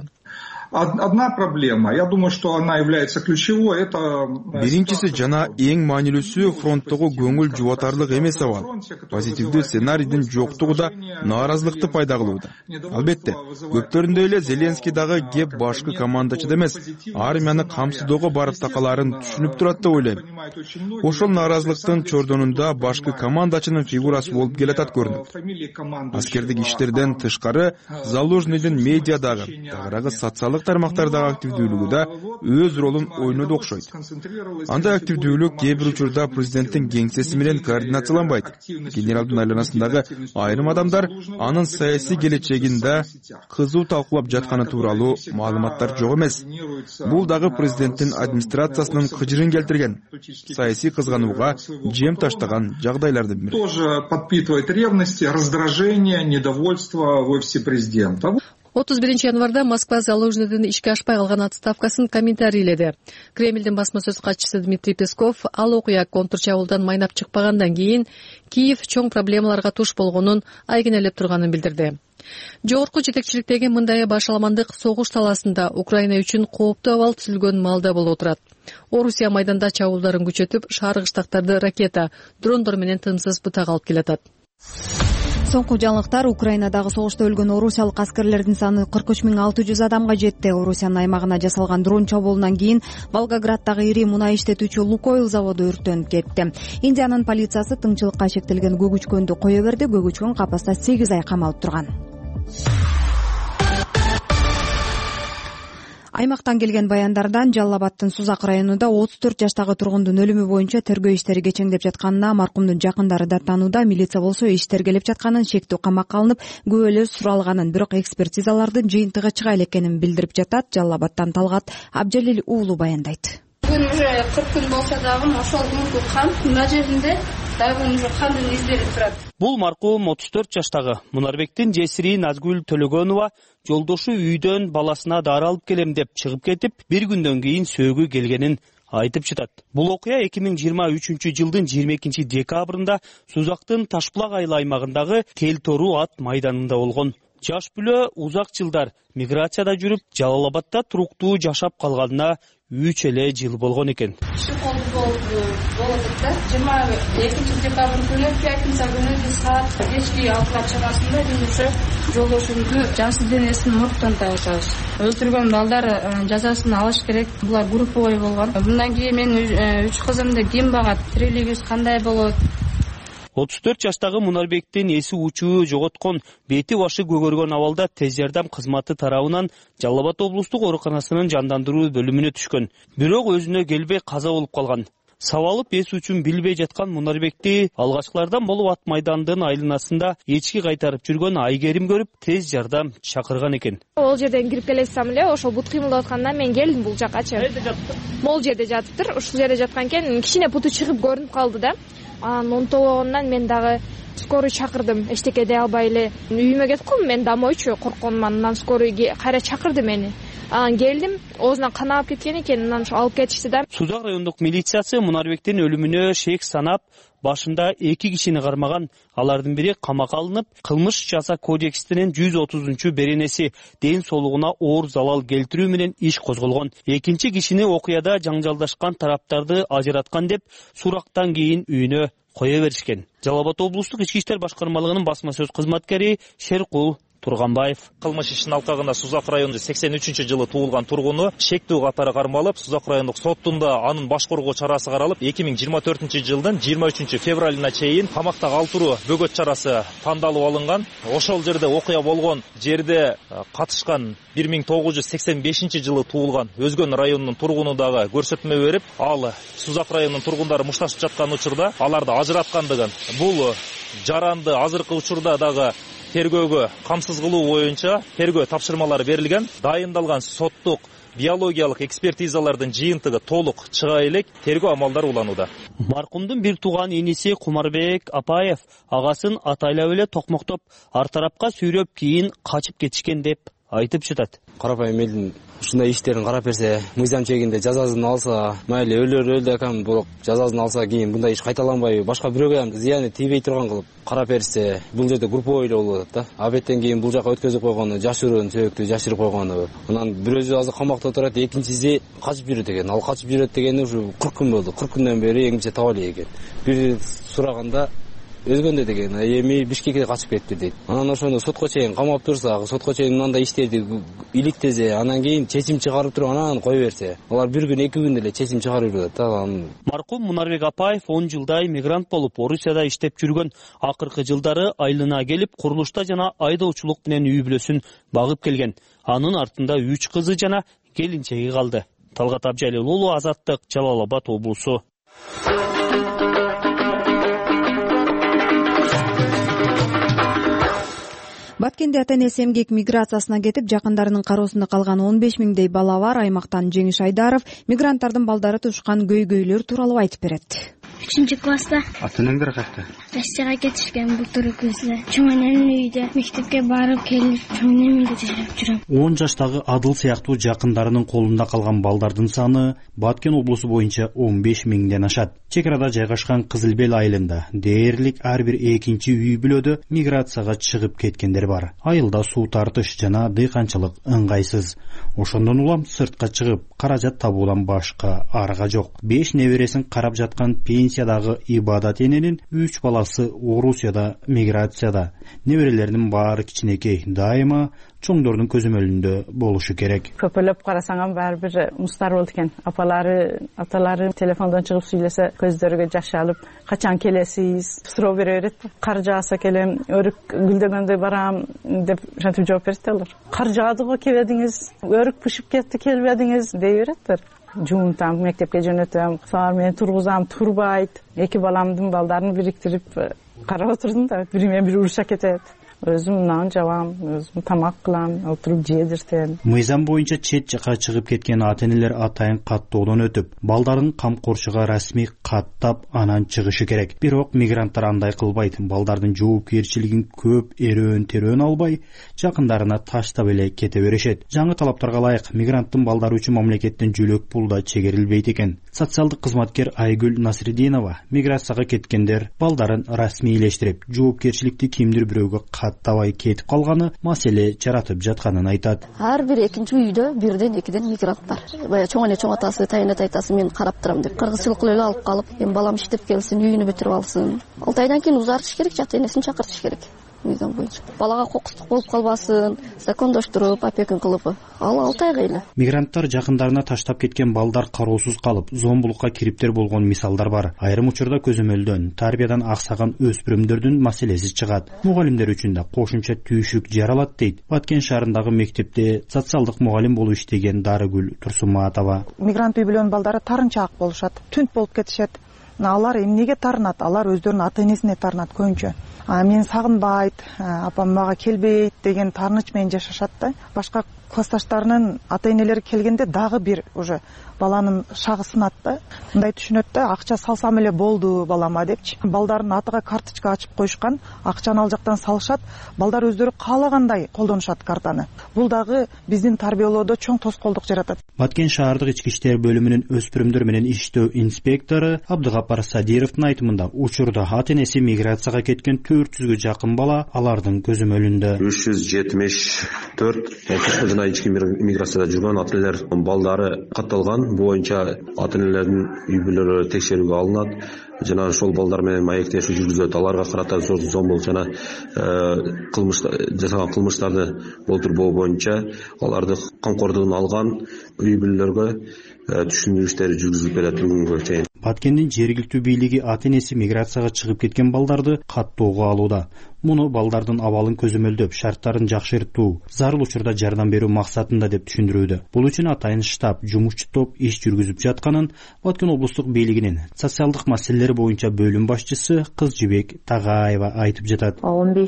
Одна проблема, я думаю, что она является ключевой, это... Биринчиси жана эң маанилүүсү фронттогу көңүл жубатарлык эмес абал. Позитивдүү сценарийдин жоктугу да нааразылыкты пайда кылууда. Албетте, көптөрүндөй эле Зеленский дагы кеп башкы командачыда эмес, армияны камсыздоого барып такалаарын түшүнүп турат деп ойлойм. Ошол нааразылыктын чордонунда башкы командачынын фигурасы болуп келатат көрүнөт. Аскердик иштерден тышкары Залужныйдын медиадагы, тагыраагы социалдык тармактардагы активдүүлүгү да өз ролун ойноду окшойт. Андай активдүүлүк кээ бир учурда президенттин кеңсеси менен координацияланбайт. Генералдын айланасындагы айрым адамдар анын саясий келечегин да кызуу талкуулап жатканы тууралуу маалыматтар жок эмес. Бул дагы президенттин администрациясынын кыжырын келтирген, саясий кызганууга жем таштаган жагдайлардын бири. Тоже подпитывает ревности, раздражение, недовольство в офисе президента. 31 январда Москва Залужныйдын ишке ашпай калган отставкасын комментарийледи. Кремлдин басма сөз катчысы Дмитрий Песков ал окуя контрчабуулдан майнап чыкпагандан кийин Киев чоң проблемаларга туш болгонун айгинелеп турганын билдирди. Жогорку жетекчиликтеги мындай башаламандык согуш талаасында Украина үчүн кооптуу абал түзүлгөн маалда болуп отурат. Орусия майданда чабуулдарын күчөтүп, шаар кыштактарды ракета, дрондор менен тынымсыз бутак алып келатат. Соңку жаңылыктар: Украинадагы согушта өлгөн орусиялык аскерлердин саны 43.600 адамга жетти. Орусиянын аймагына жасалган дрон чабуулунан кийин Волгограддагы ири мунай иштетүүчү Лукойл заводу өрттөнүп кетти. Индиянын полициясы тыңчылыкка шектелген көгүчкөндү кое берди. Көгүчкөн капаста 8 ай камалып турган. Аймактан келген баяндардан Жалал Абадтын Сузак районунда 34 жаштагы тургундун өлүмү боюнча тергөө иштери кечеңдеп жатканына маркумдун жакындары даттанууда. Милиция болсо иш тергелеп жатканын, шектүү камакка алынып, күбөлөр суралганын, бирок экспертизалардын жыйынтыгы чыга элекенин билдирип жатат. Жалал Абадтан Талгат Абжалил уулу баяндайт. Бүгүн уже 40 күн болсо дагы ошол күнкү кан мына жеринде дагы уже кандын издери турат. Бул маркум 34 жаштагы Мунарбектин жесири Назгүл Төлөгөнова жолдошу үйдөн баласына дары алып келем деп чыгып кетип, бир күндөн кийин сөөгү келгенин айтып жатат. Бул окуя 2023 жылдын 22 декабрында Сузактын Ташбулак айыл аймагындагы Телтору ат майданында болгон. Жаш бүлө узак жылдар миграцияда жүрүп, Жалал Абадта туруктуу жашап калганына 3 эле жыл болгон экен. Болот да 22 декабрь күнү пятница күнү саат 5:06 чамасында биз уже жолдошумду жансыз денесин моргтон табышабыз. Өлтүргөн балдар жазасын алыш керек. Булар групповой болгон. Мындан кийин мен 3 кызымды ким багат, тирилигибиз кандай болот? 34 жаштагы Мунарбектин эси учуу жоготкон, бети башы көгөргөн абалда тез жардам кызматы тарабынан Жалал Абад облустук ооруканасынын жандандыруу бөлүмүнө түшкөн. Бирок өзүнө келбей каза болуп калган. Сабалып эс үчүн билбей жаткан Мунарбекти алгачкылардан болуп ат майдандын айланасында эчки кайтарып жүргөн Айгерим көрүп, тез жардам чакырган экен. Ол жерден кирип келесем эле, ошол бут кыймылдап атканда мен келдим бул жакачы. Кайда жатты? Могул жерде жатыптыр. Ушул жерде жаткан экен, кичине буту чыгып көрүнүп калды да. Анан онтогондон мен дагы скорый чакырдым. Эчтеке дей албай эле үйүмө кеткем, мен домойчу коркконуман. Анан скорый кайра чакырды мени. Анан келдим, оозунан кан агып кеткен экен, анан алып кетишти да. Сузак райондук милициясы Мунарбектин өлүмүнө шек санап, башында 2 кишини кармаган. Алардын бири камакка алынып, кылмыш жаза кодексинин 130 беренеси ден соолугуна оор залал келтирүү менен иш козголгон. Экинчи кишини окуяда жаңжалдашкан тараптарды ажыраткан деп сурактан кийин үйүнө кое беришкен. Жалал Абад облустук ички иштер башкармалыгынын басма сөз кызматкери Шеркул Турганбаев. Кылмыш ишинин алкагында Сузак районунда 83-жылы туулган тургуну шектүү катары кармалып, Сузак райондук соттунда анын баш коргоо чарасы каралып, 2024-жылдын 23-февралына чейин камакта калтыруу бөгөт чарасы тандалып алынган. Ошол жерде окуя болгон жерде катышкан 1985-жылы туулган Өзгөн районунун тургуну дагы көрсөтмө берип, ал Сузак районунун тургундары мушташып жаткан учурда аларды ажыраткандыгын, бул жаранды азыркы учурда дагы тергөөгө камсыз кылуу боюнча тергөө тапшырмалары берилген. Дайындалган соттук биологиялык экспертизалардын жыйынтыгы толук чыга элек, тергөө амалдары уланууда. Маркумдун бир тууган иниси Кумарбек Апаев агасын атайлап эле токмоктоп, ар тарапка сүйрөп кийин качып кетишкен деп айтып жатат. Карапайым элдин ушундай иштерин карап берсе, мыйзам чегинде жазасын алса, майли өлөр экен, бирок жазасын алса кийин мындай иш кайталанбай, башка бирөөгө ham зыяны тийбей турган кылып карап берсе, бул жерде групповой болуп атат да. Абеттен кийин бул жака өткөзүп койгону, жашыруун сөйөктү жашырып койгону. Анан бирөөсү азыр камакта турат, экинчиси качып жүрөт экен. Ал качып жүрөт дегени ушу 40 күн болду. 40 күндөн бери эң биринчи таба элек экен. Бир сураганда Өзгөндө деген, эми Бишкекке качып кетти дейт. Анан ошону сотко чейин камап турса, сотко чейин мындай иштерди иликтесе, анан кийин чечим чыгарып туруп анан кое берсе, алар бир күн, 2 күн эле чечим чыгарып жүрөт да. Маркум Мунарбек Апаев 10 жылдай мигрант болуп, Орусияда иштеп жүргөн. Акыркы жылдары айылына келип, курулушта жана айдоочулук менен үй бүлөсүн багып келген. Анын артында 3 кызы жана келинчеги калды. Талгат Абжалил уулу, Азаттык, Жалал Абад облусу. Баткенде ата-энеси эмгек миграциясына кетип, жакындарынын кароосунда калган 15 миңдей бала бар. Аймактан Жеңиш Айдаров мигранттардын балдары тушкан көйгөйлөр тууралуу айтып берет. 3 класста. Ата энеңдер кайда? Россияга кетишкен былтыр күзү. Чоң энем үйдө мектепке барып келип, чоң энемди жашап жүрөм. 10 жаштагы Адыл сыяктуу жакындарынын колунда калган балдардын саны Баткен облусу боюнча 15 миңден ашат. Чек арада жайгашкан Кызылбел айылында дээрлик ар бир экинчи үй бүлөдө миграцияга чыгып кеткендер бар. Айылда суу тартыш жана дыйканчылык ыңгайсыз. Ошондон улам сыртка чыгып каражат табуудан башка арга жок. 5 небересин карап жаткан пенсиядагы Ибадат эненин 3 баласы Орусияда миграцияда. Неберелеринин баары кичинекей, дайыма чоңдордун көзөмөлүндө болушу керек. Көпөлөп карасаң баары бир мустар болду экен. Аталары телефондон чыгып сүйлөсө көздөрүгө жаш алып, качан келесиз? Суроо бере берет. Кар жааса келем, өрүк гүлдөгөндө барам деп ошентип жооп берет алар. Кар жаады го келбедиңиз, өрүк пышып кетти келбедиңиз дей береттер. Жуунтам, мектепке жөнөтөм, саар менен тургузам, турбайт. 2 баламдын балдарын бириктирип карап отурдум да, бири менен бири уруша кетет. Өзүм нан жабам, өзүм тамак кылам, отуруп жедиртем. Мыйзам боюнча чет жака чыгып кеткен ата-энелер атайын каттоодон өтүп, балдарын камкорчуга расмий каттап анан чыгышы керек. Бирок мигранттар андай кылбайт. Балдардын жоопкерчилигин көп эрөөн албай, жакындарына таштап эле кете беришет. Жаңы талаптарга ылайык мигранттын балдары үчүн мамлекеттен жөлөк пул да чегерилбейт экен. Социалдык кызматкер Айгүл Насридинова миграцияга кеткендер балдарын расмийлештирип, жоопкерчиликти кимдир бирөөгө каттабай кетип калганы маселе жаратып жатканын айтат. Ар бир экинчи үйдө бирден экиден мигранттар. Бая чоң атасы, тайнет айтасы мен карап турам деп кыргызчылык эле алып калып, эми балам иштеп келсин, үйүнү бүтүрүп алсын. 6 айдан кийин узартыш керек, жат энесин чакыртыш керек. Мыйзам боюнча. Балага кокустук болуп калбасын, закондоштуруп, опека кылып, ал 6 айга эле. Мигранттар жакындарына таштап кеткен балдар кароосуз калып, зомбулукка кириптер болгон мисалдар бар. Айрым учурда көзөмөлдөн, тарбиядан аксаган өспүрүмдөрдүн маселеси чыгат. Мугалимдер үчүн да кошумча түйшүк жаралат дейт. Баткен шаарындагы мектепте социалдык мугалим болуп иштеген Дарыгүл Турсуматова. Мигрант үй бүлөнүн балдары тарынчаак болушат, түнт болуп кетишет. Алар эмнеге тарынат? Алар өздөрүнүн ата-энесине тарынат көбүнчө. Мен сагынбайт, апам мага келбейт деген тарыныч менен жашашат да. Башка классташтарынын ата-энелери келгенде дагы бир уже баланын шагы сынат да. Мындай түшүнөт да, акча салсам эле болду балама депчи. Балдардын атыга карточка ачып коюшкан, акчаны ал жактан салышат, балдар өздөрү каалагандай колдонушат картаны. Бул дагы биздин тарбиялоодо чоң тоскоолдук жаратат. Баткен шаардык ички иштер бөлүмүнүн өспүрүмдөр менен иштөө инспектору Абдыгапар Садировдун айтымында учурда ата-энеси миграцияга кеткен 400гө жакын бала алардын көзөмөлүндө. 374 жана ички миграцияда жүргөн ата-энелер балдары катталган. Боюнча ата-энелердин үй бүлөлөрү текшерүүгө алынат. Жана ошол балдар менен маектешүү жүргүзүлөт. Аларга карата зомбулук жана жасаган кылмыштарды болтурбоо боюнча аларды камкордугуна алган үй бүлөлөргө түшүндүрүү жүргүзүлүп келет бүгүнгү чейин. Баткендин жергиликтүү бийлиги ата-энеси миграцияга чыгып кеткен балдарды каттоого алууда. Муну балдардын абалын көзөмөлдөп, шарттарын жакшыртуу, зарыл учурда жардам берүү максатында деп түшүндүрүүдө. Бул үчүн атайын штаб, жумушчу топ иш жүргүзүп жатканын Баткен облустук бийлигинин социалдык маселелер боюнча бөлүм башчысы Кызжыбек Тагаева айтып жатат.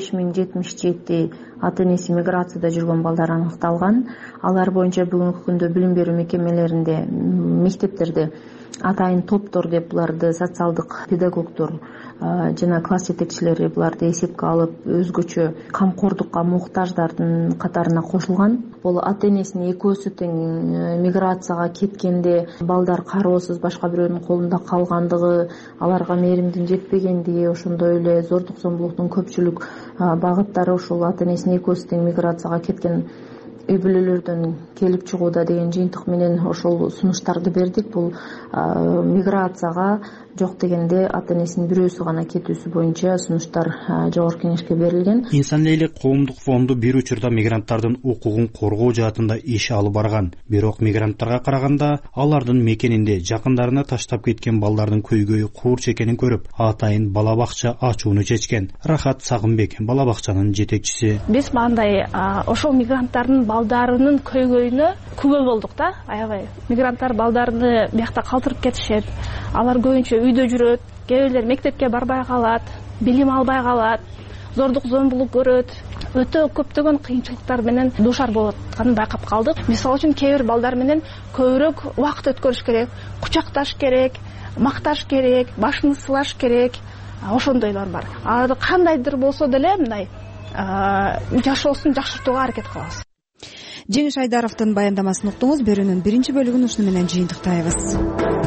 15077 ата-энеси миграцияда жүргөн балдар аныкталган. Алар боюнча бүгүнкү күндө билим берүү мекемелеринде, мектептерде атайын топтор деп буларды социалдык педагогдор жана класс жетекчилери буларды эсепке алып, өзгөчө камкордукка муктаждардын катарына кошулган. Бул ата-энесинин экөөсү тең миграцияга кеткенде балдар кароосуз башка бирөөнүн колунда калгандыгы, аларга мээримдин жетпегендиги, ошондой эле зордук зомбулуктун көпчүлүк багыттары ушул ата-энесинин экөөсү тең миграцияга кеткен үй бүлөлөрдөн келип чыгууда деген жыйынтык менен ошол сунуштарды бердик. Бул миграцияга жок дегенде ата-энесинин бирөөсү гана кетүүсү боюнча сунуштар жогорку кеңешке берилген. Инсан элек коомдук фонду бир учурда мигранттардын укугун коргоо жаатында иш алып барган. Бирок мигранттарга караганда алардын мекенинде жакындарына таштап кеткен балдардын көйгөйү курч экенин көрүп, атайын бала бакча ачууну чечкен. Рахат Сагынбек бала бакчанын жетекчиси. Биз мындай ошол мигранттардын балдарынын көйгөйүнө күбө болдук да. Аябай мигранттар балдарыны биякта калтырып кетишет. Алар көбүнчө үйдө жүрөт, кээ бирлер мектепке барбай калат, билим албай калат, зордук зомбулук көрөт. Өтө көптөгөн кыйынчылыктар менен дуушар болуп атканын байкап калдык. Мисалы үчүн кээ бир балдар менен көбүрөөк убакыт өткөрүш керек, кучакташ керек, макташ керек, башын сылаш керек, ошондойлор бар. Кандайдыр болсо деле мындай жашоосун жакшыртууга аракет кылабыз. Жеңиш Айдаровдун баяндамасын уктуңуз. Берүүнүн биринчи бөлүгүн ушуну менен жыйынтыктайбыз.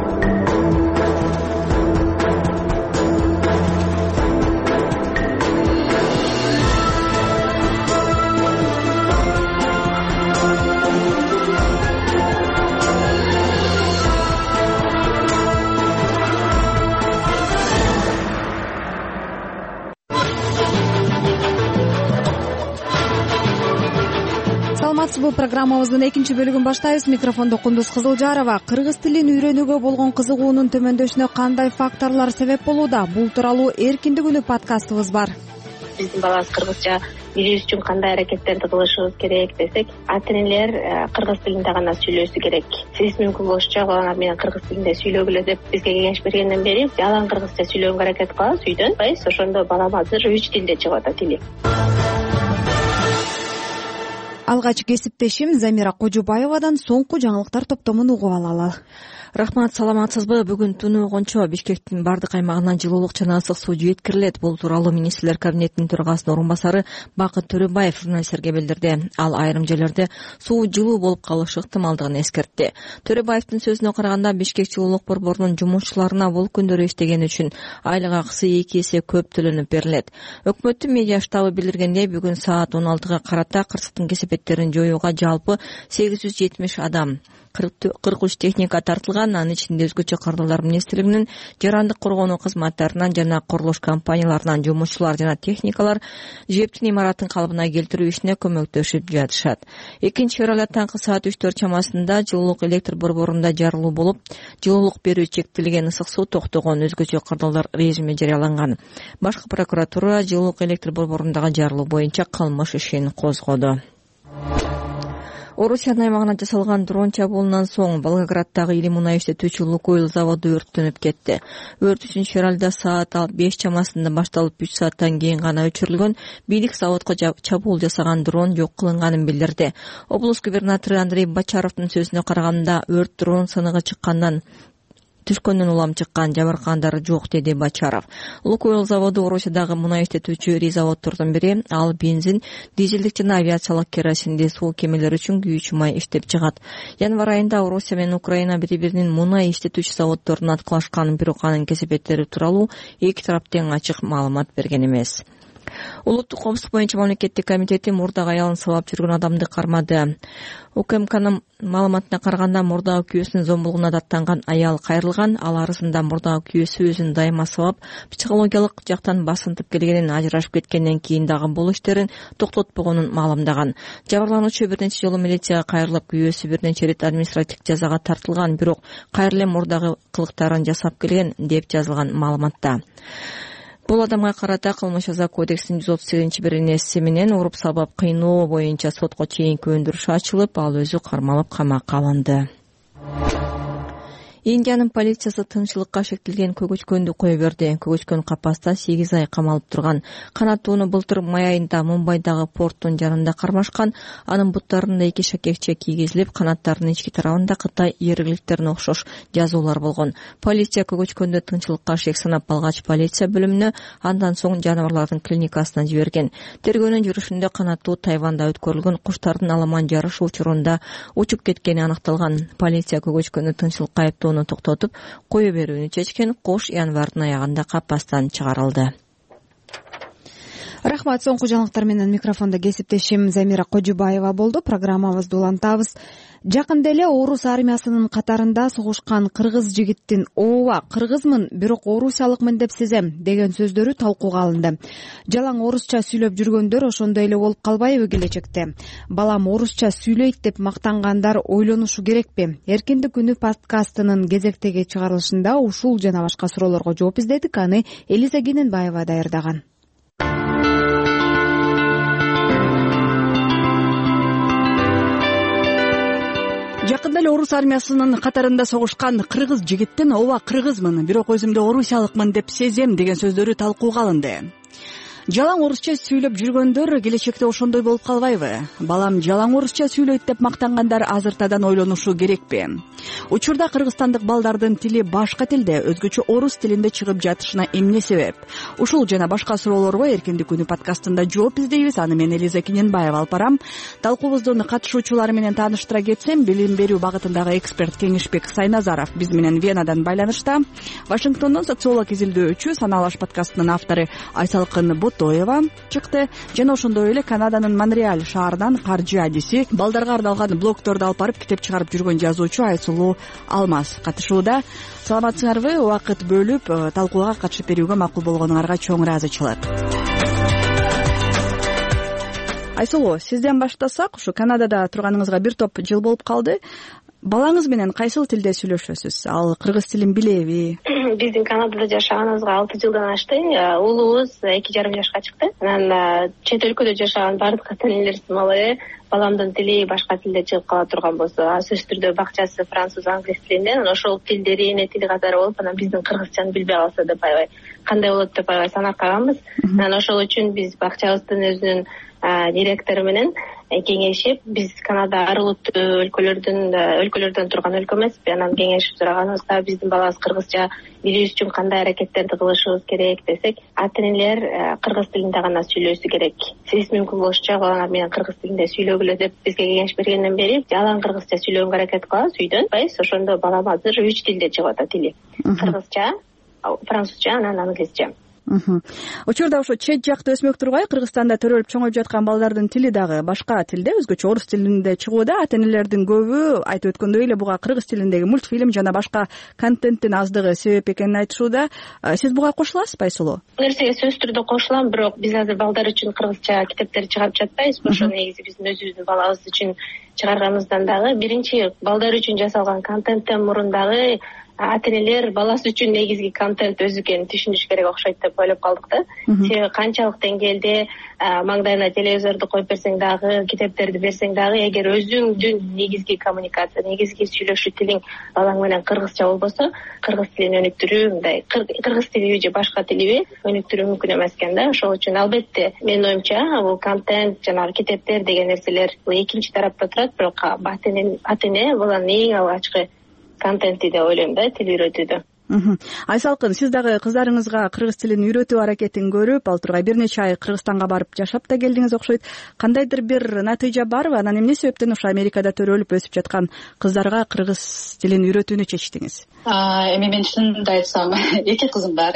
Бул программабыздын экинчи бөлүгүн баштайбыз. Микрофондо Кундуз Кызылжарова. Кыргыз тилин үйрөнүүгө болгон кызыгуунун төмөндөшүнө кандай факторлор себеп болууда? Бул тууралуу эркиндик үнү подкастыбыз бар. Биздин балабыз кыргызча билиш үчүн кандай аракеттерди кылышыбыз керек десек, ата-энелер кыргыз тилинде гана сүйлөшү керек. Сиз мүмкүн болушунча балаңар менен кыргыз тилинде сүйлөгүлө деп бизге кеңеш бергенден бери жалаң кыргызча сүйлөгөнгө аракет кылабыз үйдөн. Ошондо балабыз 3 тилде чыгып атат тили. Алгач кесиптешим Замира Кожубаевадан соңку жаңылыктар топтомун угуп алалы. Рахмат, саламатсызбы? Бүгүн түнү койгончо Бишкектин бардык аймагынан жылуулук жана ысык суу жеткирилет. Бул тууралуу министрлер кабинетинин төрагасынын орун басары Бакыт Төрөбаев журналисттерге билдирди. Ал айрым жерлерде суу жылуу болуп калышы ыктымалдыгын эскертти. Төрөбаевдин сөзүнө караганда, Бишкек жылуулук борборунун жумушчуларына бул күндөрү иштегени үчүн айлык акысы 2 эсе көп төлөнүп берилет. Өкмөттүн медиа штабы билдиргендей, бүгүн саат 16-га карата кырсыктын кесепеттерин жоюуга жалпы 870 адам, 43 техника тартылган. Анын ичинде өзгөчө кырдаалдар министрлигинин, жарандык коргонуу кызматтарынан жана курулуш компанияларынан жумушчулар жана техникалар жептин имаратын калыбына келтирүү ишине көмөктөшүп жатышат. 2-февралда таңкы саат 3-4 чамасында жылуулук электр борборунда жарылуу болуп, жылуулук берүү чектелген, ысык суу токтогон, өзгөчө кырдаалдар режими жарыяланган. Башкы прокуратура жылуулук электр борборундагы жарылуу боюнча кылмыш ишин козгоду. Орусиянын аймагына жасалган дрон чабуулунан соң Волгограддагы ири мунай иштетүүчү Лукойл заводу өрттөнүп кетти. Өрт 3-февралда саат 5 чамасында башталып 3 сааттан кийин гана өчүрүлгөн. Бийлик заводко чабуул жасаган дрон жок кылынганын билдирди. Облус губернатору Андрей Бочаровдун сөзүнө караганда, өрт дрон сыныгы түшкөндөн улам чыккан, жабыркагандар жок, деди Бочаров. Лукойл заводу Орусиядагы мунай иштетүүчү ири заводдордун бири. Ал бензин, дизелдик жана авиациялык керосинди суу кемелери үчүн күйүүчү май иштеп чыгат. Январь айында Орусия менен Украина бири-биринин мунай иштетүүчү заводдорун аткылашкан, бирок анын кесепеттери тууралуу эки тарап тең ачык маалымат берген эмес. Улуттук коопсуздук боюнча мамлекеттик комитети мурдагы аялын сабап жүргөн адамды кармады. УКМКнын маалыматына караганда, мурдагы күйөөсүнүн зомбулугуна даттанган аял кайрылган. Ал арызында мурдагы күйөөсү өзүн дайыма сабап, психологиялык жактан басынтып келгенин, ажырашып кеткенден кийин дагы бул иштерин токтотпогонун маалымдаган. Жабырлануучу бир нече жолу милицияга кайрылып, күйөөсү бир нече рет административдик жазага тартылган, бирок кайра эле мурдагы кылыктарын жасап келген деп жазылган маалыматта. Бул адамга карата кылмыш жаза кодексинин 138-биринеси менен уруп сабап кыйноо боюнча сотко чейинки өндүрүш ачылып, ал өзү кармалып камакка алынды. Индиянын полициясы тынччылыкка шектелген көгөчкөндү кое берди. Көгөчкөн капаста 8 ай камалып турган. Канаттууну былтыр май айында Мумбайдагы порттун жанында кармашкан. Анын буттарында 2 шакекче кийгизилип, канаттарынын ички тарабында Кытай иеригликтерине окшош жазуулар болгон. Полиция көгөчкөндү тынччылыкка шек санап алгач, полиция бөлүмүнө, андан соң жаныбарлардын клиникасына жиберген. Тергөөнүн жүрүшүндө канаттуу Тайванда өткөрүлгөн куштардын аламан жарышы учурунда учуп кеткени аныкталган. Полиция көгөчкөндү тынччылыкка айыптоо токтотуп, кое берүүнү чечкен. Кош январдын аягында капастан чыгарылды. Рахмат, соңку жаңылыктар менен микрофондо кесиптешим Замира Кожубаева болду. Программабызды улантабыз. Жакында эле орус армиясынын катарында согушкан кыргыз жигиттин ооба, кыргызмын, бирок орусиялыкмын деп сезем деген сөздөрү талкууга алынды. Жалаң орусча сүйлөп жүргөндөр ошондой эле болуп калбайбы келечекте? Балам орусча сүйлөйт деп мактангандар ойлонушу керекпи? Эркиндик күнү подкастынын кезектеги чыгарылышында ушул жана башка суроолорго жооп издедик. Аны Элиза Кененбаева даярдаган. Жакында эле орус армиясынын катарында согушкан кыргыз жигиттин ооба, кыргызмын, бирок өзүмдү орусиялыкмын деп сезем деген сөздөрү талкууга алынды. жалаң орусча сүйлөп жүргөндөр келечекте ошондой болуп калбайбы? Балам жалаң орусча сүйлөйт деп мактангандар азыртадан ойлонушу керекпи? Учурда кыргызстандык балдардын тили башка тилде, өзгөчө орус тилинде чыгып жатышына эмне себеп? Ушул жана башка суроолорго Эркиндик күнү подкастында жооп издейбиз. Аны мен Элиза Кененбаева алып барам. Талкуубуздун катышуучулары менен тааныштыра кетсем, билим берүү багытындагы эксперт Кеңешбек Сайназаров биз менен Венадан байланышта. Вашингтондон социолог изилдөөчү Саналаш подкастынын автору Айсалкын Ботоева чыкты жана ошондой эле Канаданын Монреаль шаарынан каржы адиси, балдарга арналган блогторду алып барып китеп чыгарып жүргөн жазуучу Айсулуу Алмаз катышууда. Саламатсыңарбы? Убакыт бөлүп талкууга катышып берүүгө макул болгонуңарга чоң ыраазычылык. Айсулуу, сизден баштасак, ушу Канадада турганыңызга бир топ жыл болуп калды. Балаңыз менен кайсыл тилде сүйлөшөсүз? Ал кыргыз тилин билеби? Биздин Канадада жашаганыбызга 6 жылдан ашты. Уулубуз 2,5 жашка чыкты. Анан чет өлкөдө жашаган бардык ата-энелер сымалы баламдын тили башка тилде чыгып кала турган болсо, сөзсүз түрдө бакчасы француз, англис тилинде, ошол тилдери эне тили катары болуп, анан биздин кыргызчаны билбей калса деп аябай кандай болот деп аябай санап калганбыз. Анан ошол үчүн биз бакчабыздын өзүнүн директору менен кеңешип, биз Канада арылыктуу өлкөлөрдөн турган өлкө эмеспи, анан кеңешип сураганыбызда биздин балабыз кыргызча билүү үчүн кандай аракеттерди кылышыбыз керек десек, ата-энелер кыргыз тилинде гана сүйлөшү керек. Сиз мүмкүн болушунча балаңар менен кыргыз тилинде сүйлөгүлө деп бизге кеңеш бергенден бери жалаң кыргызча сүйлөгөнгө аракет кылабыз үйдөн. Ошондо балам азыр 3 тилде чыгып атат тили. Кыргызча, французча, анан англисча. Учурда ошо чет жакта өсмөк тургай Кыргызстанда төрөлүп чоңоюп жаткан балдардын тили дагы башка тилде, өзгөчө орус тилинде чыгууда. Ата-энелердин көбү айтып өткөндөй эле буга кыргыз тилиндеги мультфильм жана башка контенттин аздыгы себеп экенин айтышууда. Сиз буга кошуласызбы, Айсулуу? Бул нерсеге сөзсүз түрдө кошулам, бирок биз азыр балдар үчүн кыргызча китептер чыгарып жатпайбыз. Ошо негизи биздин өзүбүздүн балабыз үчүн чыгарганыбыздан дагы биринчи балдар үчүн жасалган контенттен мурун дагы ата-энелер баласы үчүн негизги контент өзү экенин түшүнүш керек окшойт деп ойлоп калдык да. Себеби канчалык деңгээлде маңдайына телевизорду коюп берсең дагы, китептерди берсең дагы, эгер өзүңдүн негизги коммуникация, негизги сүйлөшүү тилиң балаң менен кыргызча болбосо, кыргыз тилин өнүктүрүү, мындай кыргыз тилиби же башка тилиби өнүктүрүү мүмкүн эмес экен да. Ошол үчүн албетте менин оюмча бул контент жана китептер деген нерселер бул экинчи тарапта турат, бирок ата-эне баланын эң алгачкы контенти деп ойлойм да, тил үйрөтүүдө. Айсалкын, сиз дагы кыздарыңызга кыргыз тилин үйрөтүү аракетин көрүп, ал тургай бир нече ай Кыргызстанга барып жашап да келдиңиз окшойт. Кандайдыр бир натыйжа барбы? Анан эмне себептен ошо Америкада төрөлүп өсүп жаткан кыздарга кыргыз тилин үйрөтүүнү чечтиңиз? Эми мен чынымды айтсам, 2 кызым бар,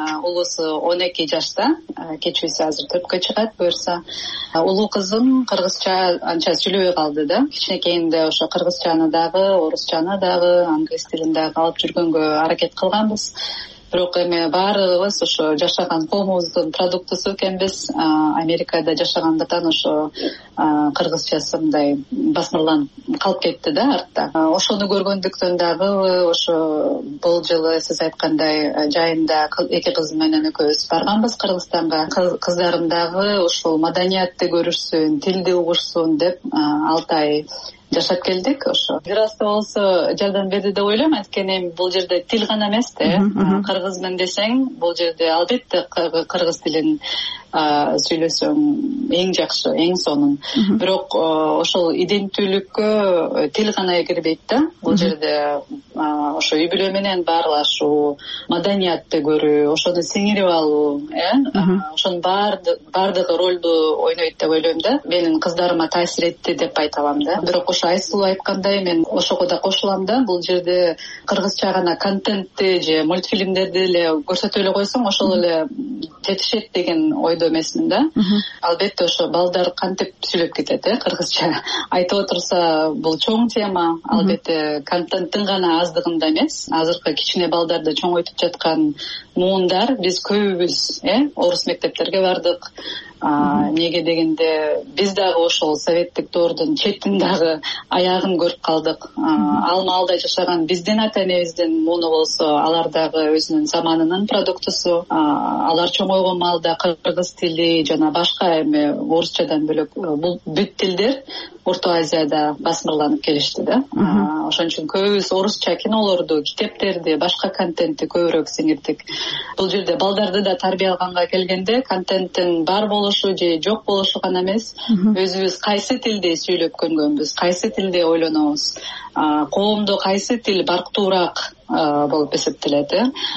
улуусу 12 жашта, кечүүсү азыр 4кө чыгат буюрса. Улуу кызым кыргызча анча сүйлөбөй калды да. Кичинекейинде ошо кыргызчаны дагы, орусчаны дагы, англис тилин дагы алып жүргөнгө аракет кылганбыз. Бирок эми баарыбыз ошо жашаган коомубуздун продуктусу экенбиз. Америкада жашагандан ошо кыргызчасы мындай басмырланып калып кетти да артта. Ошону көргөндүктөн дагы ошо бул жылы сиз айткандай жайында 2 кызым менен экөөбүз барганбыз Кыргызстанга. Кыздарым дагы ушул маданиятты көрүшсүн, тилди угушсун деп 6 ай жашап келдик. Ошо бир аз болсо жардам берди деп ойлойм, анткени бул жерде тил гана эмес да, кыргызмын десең бул жерде албетте кыргыз тилин сүйлөсөң эң жакшы, эң сонун. Бирок ошол иденттүүлүккө тил гана кирбейт да. Бул жерде ошо үй бүлө менен баарлашуу, маданиятты көрүү, ошону сиңирип алуу, ошонун баардыгы ролду ойнойт деп ойлойм да. Менин кыздарыма таасир этти деп айта алам да. Бирок ошо Айсулуу айткандай, мен ошого да кошулам да. Бул жерде кыргызча гана контентти же мультфильмдерди эле көрсөтө эле койсоң, ошол эле жетишет деген ойдо эмесмин да. Албетте ошо балдар кантип сүйлөп кетет, кыргызча айтып отурса бул чоң тема. Албетте контенттин гана аздыгында эмес, азыркы кичине балдарды чоңойтуп жаткан муундар, биз көбүбүз орус мектептерге бардык. Эмнеге дегенде биз дагы ошол советтик доордун четин дагы аягын көрүп калдык. Ал маалда жашаган биздин ата-энебиздин мууну болсо, алар дагы өзүнүн заманынын продуктусу. Алар чоңойгон маалда кыргыз тили жана башка эми орусчадан бөлөк бул бүт тилдер Орто Азияда басмырланып келишти да. Ошон үчүн көбүбүз орусча кинолорду, китептерди, башка контентти көбүрөөк сиңирдик. Бул жерде балдарды да тарбиялаганга келгенде контенттин бар болушу же жок болушу гана эмес, өзүбүз кайсы тилде сүйлөп көнгөнбүз, кайсы тилде ойлонобуз, коомдо кайсы тил барктуураак болуп эсептелет,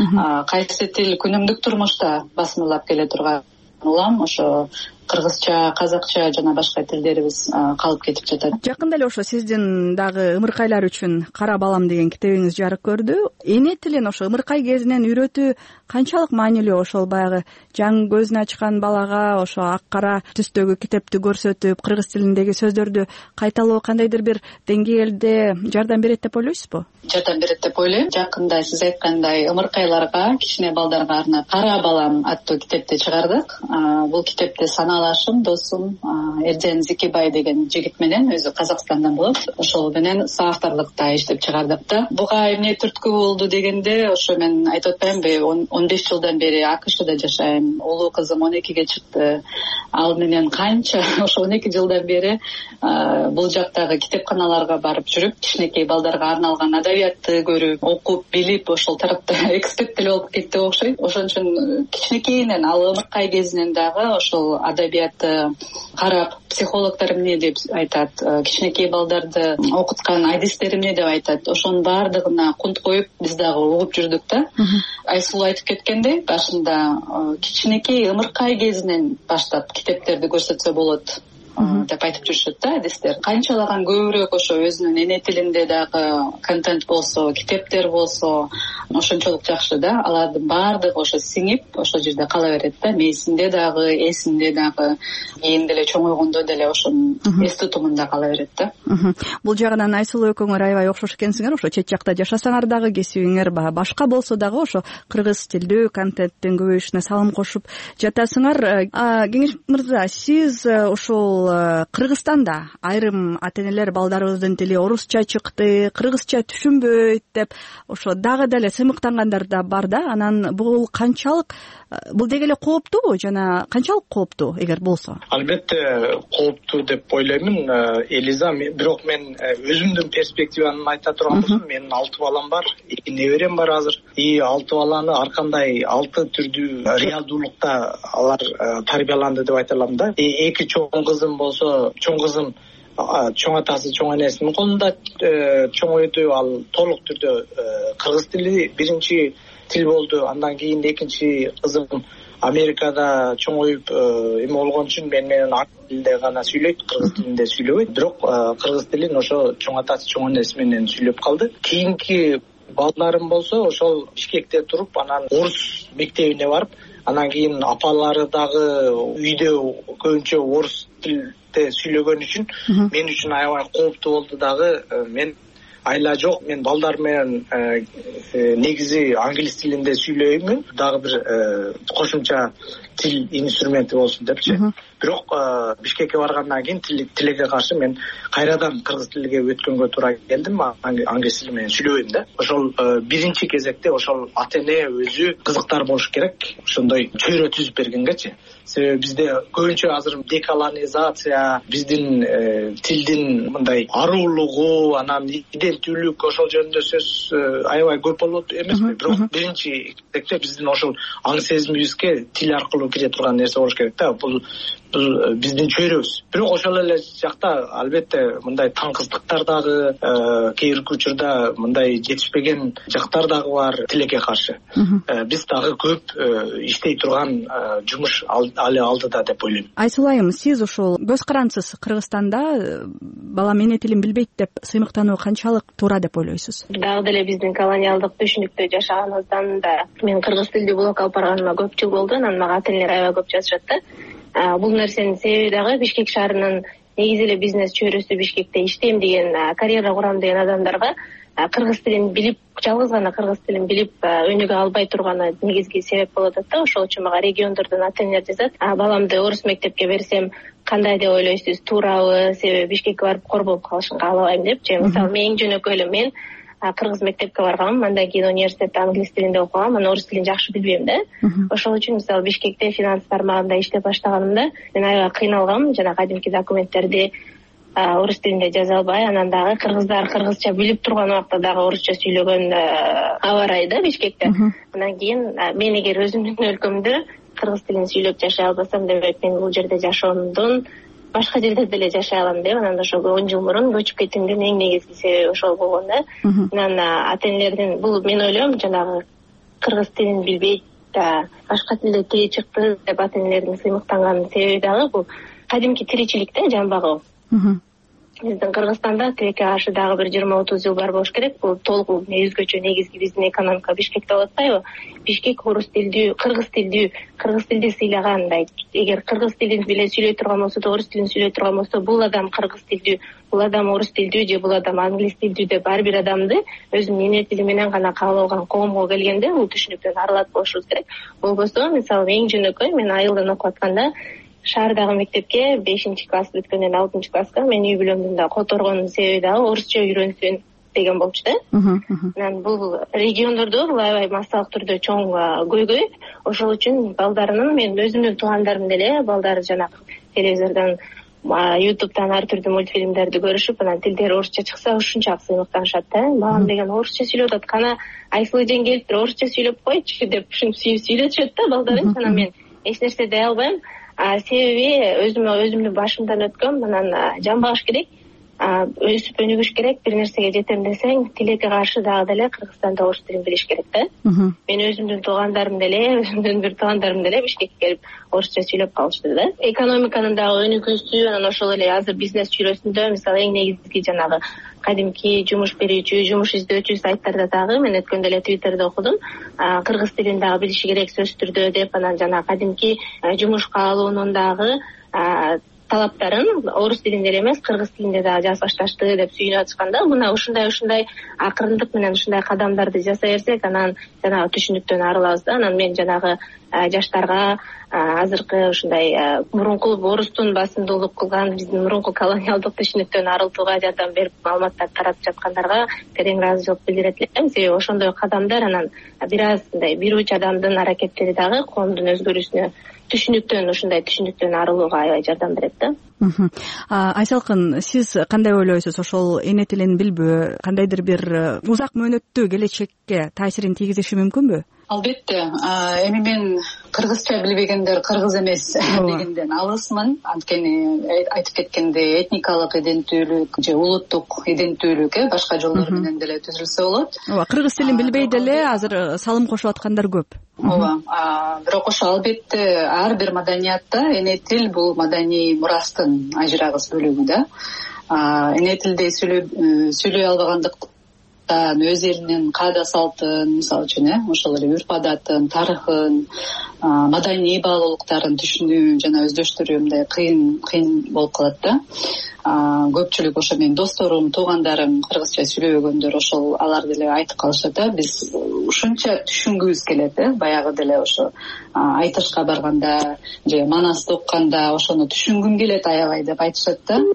кайсы тил күнүмдүк турмушта басмырлап келе турган улам ошо кыргызча, казакча жана башка тилдерибиз калып кетип жатат. Жакында эле ошо сиздин дагы ымыркайлар үчүн Кара балам деген китебиңиз жарык көрдү. Эне тилин ошо ымыркай кезинен үйрөтүү канчалык маанилүү? Ошол баягы жаңы көзүн ачкан балага ошо ак кара түстөгү китепти көрсөтүп, кыргыз тилиндеги сөздөрдү кайталоо кандайдыр бир деңгээлде жардам берет деп ойлойсузбу? Жардам берет деп ойлойм. Жакында сиз айткандай ымыркайларга, кичине балдарга арнап Кара балам аттуу китепти чыгардык. Бул китепти саналашым досум Эрден Зикибай деген жигит менен, өзү Казакстандан болот, ошол менен саактарлыкта иштеп чыгардык да. Буга эмне түрткү болду дегенде, ошо мен айтып атпаймынбы, 15 жылдан бери АКШда жашайм. Улуу кызым 12ге чыкты. Ал менен канча ошо 12 жылдан бери бул жактагы китепканаларга барып жүрүп, кичинекей балдарга арналган адабиятты көрүп, окуп, билип, ошол тарапта эксперт деле болуп кетти окшойт. Ошон үчүн кичинекейинен, ал ымыркай кезинен дагы ошол адабиятты карап, психологдор эмне деп айтат, кичинекей балдарды окуткан адистер эмне деп айтат, ошонун баардыгына кунт коюп, биз дагы угуп жүрдүк да. Айсулуу айтып кеткендей, башында кичинекей ымыркай кезинен баштап китептерди көрсөтсө болот деп айтып жүрүшөт да адистер. Канчалаган көбүрөөк ошо өзүнүн эне тилинде дагы контент болсо, китептер болсо, ошончолук жакшы да. Алардын баардыгы ошо сиңип, ошол жерде кала берет да. Мээсинде дагы, эсинде дагы, кийин деле чоңойгондо деле ошонун эс тутумунда кала берет да. Бул жагынан Айсулуу экөөңөр аябай окшош экенсиңер. Ошо чет жакта жашасаңар дагы, кесибиңер башка болсо дагы ошо кыргыз тилдүү контенттин көбөйүшүнө салым кошуп жатасыңар. Кеңеш мырза, сиз ошол Кыргызстанда айрым ата-энелер балдарыбыздын тили орусча чыкты, кыргызча түшүнбөйт деп ошо дагы деле сыймыктангандар да бар да. Анан бул канчалык, бул деги эле кооптуубу жана канчалык кооптуу эгер болсо? Албетте кооптуу деп ойлоймун, Элиза. Бирок мен өзүмдүн перспективамды айта турган болсом, менин 6 балам бар, 2 неберем бар азыр. 6 баланы ар кандай 6 түрдүү реалдуулукта алар тарбияланды деп айта алам да. 2 чоң кызым болсо, чоң кызым чоң атасы, чоң энесинин колунда чоңойду. Ал толук түрдө кыргыз тили биринчи тил болду. Андан кийин экинчи кызым Америкада чоңоюп эме болгон үчүн менен ак тилде гана сүйлөйт, кыргыз тилинде сүйлөбөйт. Бирок кыргыз тилин ошо чоң атасы, чоң энеси менен сүйлөп калды. Кийинки балдарым болсо, ошол Бишкекте туруп, анан орус мектебине барып, анан кийин апалары дагы үйдө көбүнчө орус тилде сүйлөгөн үчүн мен үчүн аябай кооптуу болду дагы. Мен айла жок, мен балдар менен негизи англис тилинде сүйлөймүн, дагы бир кошумча тил инструменти болсун депчи. Бирок Бишкекке баргандан кийин тилекке каршы мен кайрадан кыргыз тилиге өткөнгө туура келдим. Англис тили менен сүйлөбөйм да. Ошол биринчи кезекте ошол ата-эне өзү кызыктар болуш керек, ошондой чөйрө түзүп бергенгечи. Себеби бизде көбүнчө азыр деколонизация, биздин тилдин мындай аруулугу, анан иденттүүлүк, ошол жөнүндө сөз аябай көп болот эмеспи. Бирок биринчи кезекте биздин ошол аң сезимибизге тил аркылуу кире турган нерсе болуш керек да. Бул биздин чөйрөбүз. Бирок ошол эле жакта албетте мындай таңкыздыктар дагы, кээ бир учурда мындай жетишпеген жактар дагы бар тилекке каршы. Биз дагы көп иштей турган жумуш али алдыда деп ойлойм. Айсулуу айым, сиз ошол көз карандысыз. Кыргызстанда балам эне тилин билбейт деп сыймыктануу канчалык туура деп ойлойсуз? Дагы деле биздин колониалдык түшүнүктө жашаганыбыздан да мен кыргыз тилди блок алып барганыма көп жыл болду. Анан мага ата-энелер аябай көп жазышат да. Бул нерсенин себеби дагы Бишкек шаарынын негизи эле бизнес чөйрөсү Бишкекте иштейм деген, карьера курам деген адамдарга кыргыз тилин билип, жалгыз гана кыргыз тилин билип өнүгө албай турганы негизги себеп болуп атат да. Ошол үчүн мага региондордон ата-энелер жазат. Баламды орус мектепке берсем кандай деп ойлойсуз, туурабы? Себеби Бишкекке барып кор болуп калышын каалабайм деп. Же мисалы мен жөнөкөй эле мен кыргыз мектепке баргам, андан кийин университетте англис тилинде окугам, анан орус тилин жакшы билбейм да. Ошол үчүн мисалы Бишкекте финанс тармагында иштеп баштаганымда мен аябай кыйналгам, жана кадимки документтерди орус тилинде жаза албай, анан дагы кыргыздар кыргызча билип турган убакта дагы орусча сүйлөгөн аба ырайы да Бишкекте. Андан кийин мен эгер өзүмдүн өлкөмдө кыргыз тилин сүйлөп жашай албасам, демек мен бул жерде жашоомдун башка жерде деле жашай алам деп, анан ошол 10 жыл мурун көчүп кеткемдин эң негизги себеби ошол болгон да. Анан ата энелердин бул мен ойлойм жанагы кыргыз тилин билбейт да башка тилде тили чыкты деп ата энелердин сыймыктанганын себеби дагы бул кадимки тиричилик да, жан багуу. Биздин Кыргызстанда тилекке каршы дагы бир 20-30 жыл бар болуш керек. Бул толук өзгөчө негизги биздин экономика Бишкекте болуп атпайбы? Бишкек орус тилдүү, кыргыз тилди сыйлаган. Эгер кыргыз тилин биле сүйлөй турган болсо, орус тилин сүйлөй турган болсо, бул адам кыргыз тилдүү, бул адам орус тилдүү же бул адам англис тилдүү деп ар бир адамды өзүнүн эне тили менен гана кабыл алган коомго келгенде бул түшүнүктөн арылат болушубуз керек. Болбосо, мисалы эң жөнөкөй мен айылдан окуп атканда шаардагы мектепке 5-класс бүткөндөн 6-класска мен үй бүлөмдүн да которгонун себеби дагы орусча үйрөнсүн деген болчу да. Анан бул региондордо бул аябай массалык түрдө чоң көйгөй. Ошол үчүн балдарынын, мен өзүмдүн туугандарым деле балдары жанагы телевизордон, ютубтан ар түрдүү мультфильмдерди көрүшүп, анан тилдери орусча чыкса ушунчалык сыймыктанышат да. Балам деген орусча сүйлөп атат, кана Айсыл эжең келиптир, орусча сүйлөп койчу деп ушинтип сүйлөтүшөт да балдарым. Анан мен эч нерсе дей албайм. Себеби өзүмдүн башымдан өткөн, анан жамбаш керек, өсүп өнүгүш керек. Бир нерсеге жетем десең, тилекке каршы дагы деле Кыргызстанда орус тилин билиш керек да. Мен өзүмдүн туугандарым деле Бишкекке келип орусча сүйлөп калышты да. Экономиканын дагы өнүгүүсү, анан ошол эле азыр бизнес чүрөсүндө, мисалы эң негизги жанагы кадимки жумуш берүүчү, жумуш издөөчү сайттарда дагы мен өткөндө эле Twitterде окудум. Кыргыз тилин дагы билиши керек сөзсүз түрдө деп, анан жана кадимки жумушка алуунун дагы талаптарын орус тилинде эле эмес, кыргыз тилинде дагы жазып башташты деп сүйүнүп атышканда, мына ушундай акырындык менен ушундай кадамдарды жасай берсек, анан жанагы түшүнүктөн арылабыз да. Анан мен жанагы жаштарга азыркы ушундай мурунку орустун басымдуулук кылган биздин мурунку колониалдык түшүнүктөн арылтууга жардам берип маалыматтар таратып жаткандарга терең ыраазычылык билдирет элем. Себеби ошондой кадамдар анан бир аз мындай бир уч адамдын аракеттери дагы коомдун өзгөрүүсүнө, ушундай түшүнүктөн арылууга аябай жардам берет да. Айсалкын, сиз кандай ойлойсуз? Ошол эне тилин билбөө кандайдыр бир узак мөөнөттүү келечекке таасирин тийгизиши мүмкүнбү? Албетте. Эми мен кыргызча билбегендер кыргыз эмес дегенден алысмын. Анткени айтып кеткендей этникалык иденттүүлүк же улуттук иденттүүлүк башка жолдор менен деле түзүлсө болот. Ооба, кыргыз тилин билбей деле азыр салым кошуп аткандар көп. Ооба. Бирок ошо албетте ар бир маданиятта эне тил бул маданий мурастын ажырагыс бөлүгү да. Эне тилде сүйлөй албагандык өз элинин каада салтын, мисалы үчүн ошол эле үрп адатын, тарыхын, маданий баалуулуктарын түшүнүү жана өздөштүрүү мындай кыйын болуп калат да. Көпчүлүк ошо менин досторум, туугандарым кыргызча сүйлөбөгөндөр ошол алар деле айтып калышат да. Биз ушунча түшүнгүбүз келет баягы деле ошо айтышка барганда же манасты окуганда ошону түшүнгүм келет аябай деп айтышат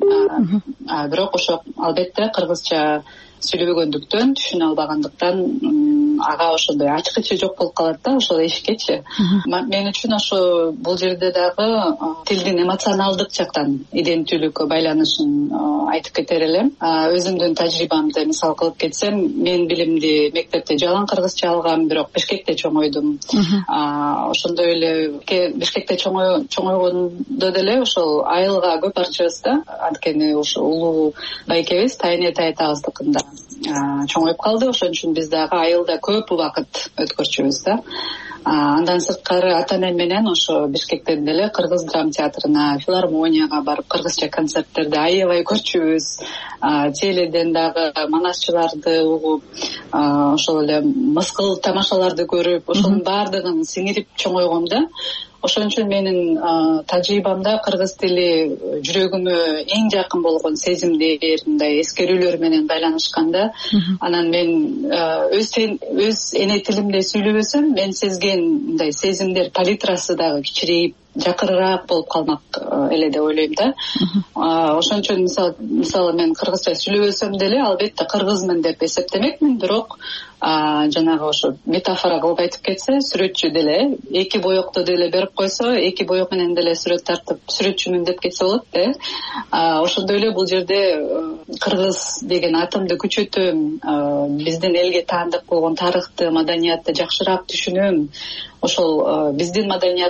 да. Бирок ошо албетте кыргызча сүйлөбөгөндүктөн, түшүнө албагандыктан ага ошондой ачкычы жок болуп калат да, ошол эшикечи. Мен үчүн ошо бул жерде дагы тилдин эмоционалдык жактан иденттүүлүккө байланышын айтып кетер элем. Өзүмдүн тажрыйбамды мисал кылып кетсем, мен билимди мектепте жалаң кыргызча алгам, бирок Бишкекте чоңойдум. Ошондой эле Бишкекте чоңойгондо деле ошол айылга көп барчубыз да. Анткени ошо улуу байкебиз Тайне тайтабыздыкында чоңоюп калды. Ошон үчүн биз дагы айылда көп убакыт өткөрчүбүз да. Андан сырткары ата-энем менен ошо Бишкектен деле кыргыз драма театрына, филармонияга барып кыргызча концерттерди аябай көрчүбүз. Теледен дагы манасчыларды угуп, ошол эле мыскыл тамашаларды көрүп, ошонун баардыгын сиңирип чоңойгом да. Ошон үчүн менин тажрыйбамда кыргыз тили жүрөгүмө эң жакын болгон сезимдер, мындай эскерүүлөр менен байланышканда, анан мен өз эне тилимде сүйлөбөсөм, мен сезген мындай сезимдер палитрасы дагы кичирейип, жакырыраак болуп калмак эле деп ойлойм да. Ошон үчүн мисалы мен кыргызча сүйлөбөсөм деле албетте кыргызмын деп эсептемекмин, бирок жанагы ошо метафора кылып айтып кетсе, сүрөтчү деле эки боёкту деле берип койсо, эки боек менен деле сүрөт тартып сүрөтчүмүн деп кетсе болот ошондой эле бул жерде кыргыз деген атымды күчөтөм, биздин элге таандык болгон тарыхты, маданиятты жакшыраак түшүнөм. Ошол биздин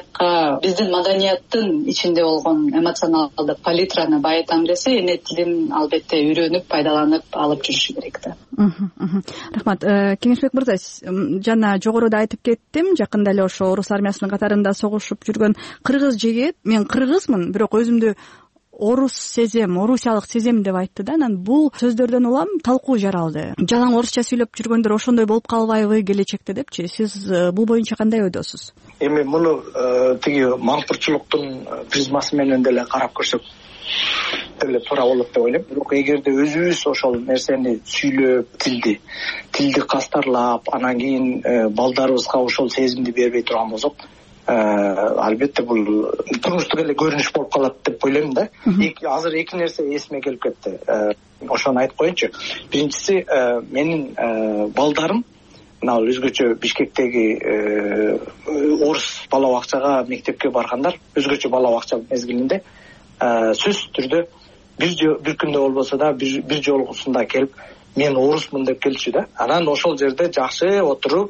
маданияттын ичинде болгон эмоционалдык палитраны байытам десе, эне тилин албетте үйрөнүп, пайдаланып алып жүрүшү керек да. Рахмат. Кеңешбек мырза, жана жогоруда айтып кеттим, жакында эле ошо орус армиясынын катарында согушуп жүргөн кыргыз жигит, мен кыргызмын, бирок өзүмдү орусиялык сезем деп айтты да. Анан бул сөздөрдөн улам талкуу жаралды. Жалаң орусча сүйлөп жүргөндөр ошондой болуп калбайбы келечекте депчи? Сиз бул боюнча кандай ойдосуз? Эми муну тиги маңкырчылыктын призмасы менен деле карап көрсөк деле туура болот деп ойлойм. Бирок эгерде өзүбүз ошол нерсени сүйлөп, тилди кастарлап, анан кийин балдарыбызга ошол сезимди бербей турган болсок, албетте бул турмуштук эле көрүнүш болуп калат деп ойлойм да. Азыр эки нерсе эсиме келип кетти. Ошону айтып коеюнчу. Биринчиси, менин балдарым мына өзгөчө Бишкектеги орус бала бакчага мектепке баргандар, өзгөчө бала бакча мезгилинде сөзсүз түрдө бир күндө болбосо да бир жолгусунда келип, мен орусмун деп келчү да. Анан ошол жерде жакшы отуруп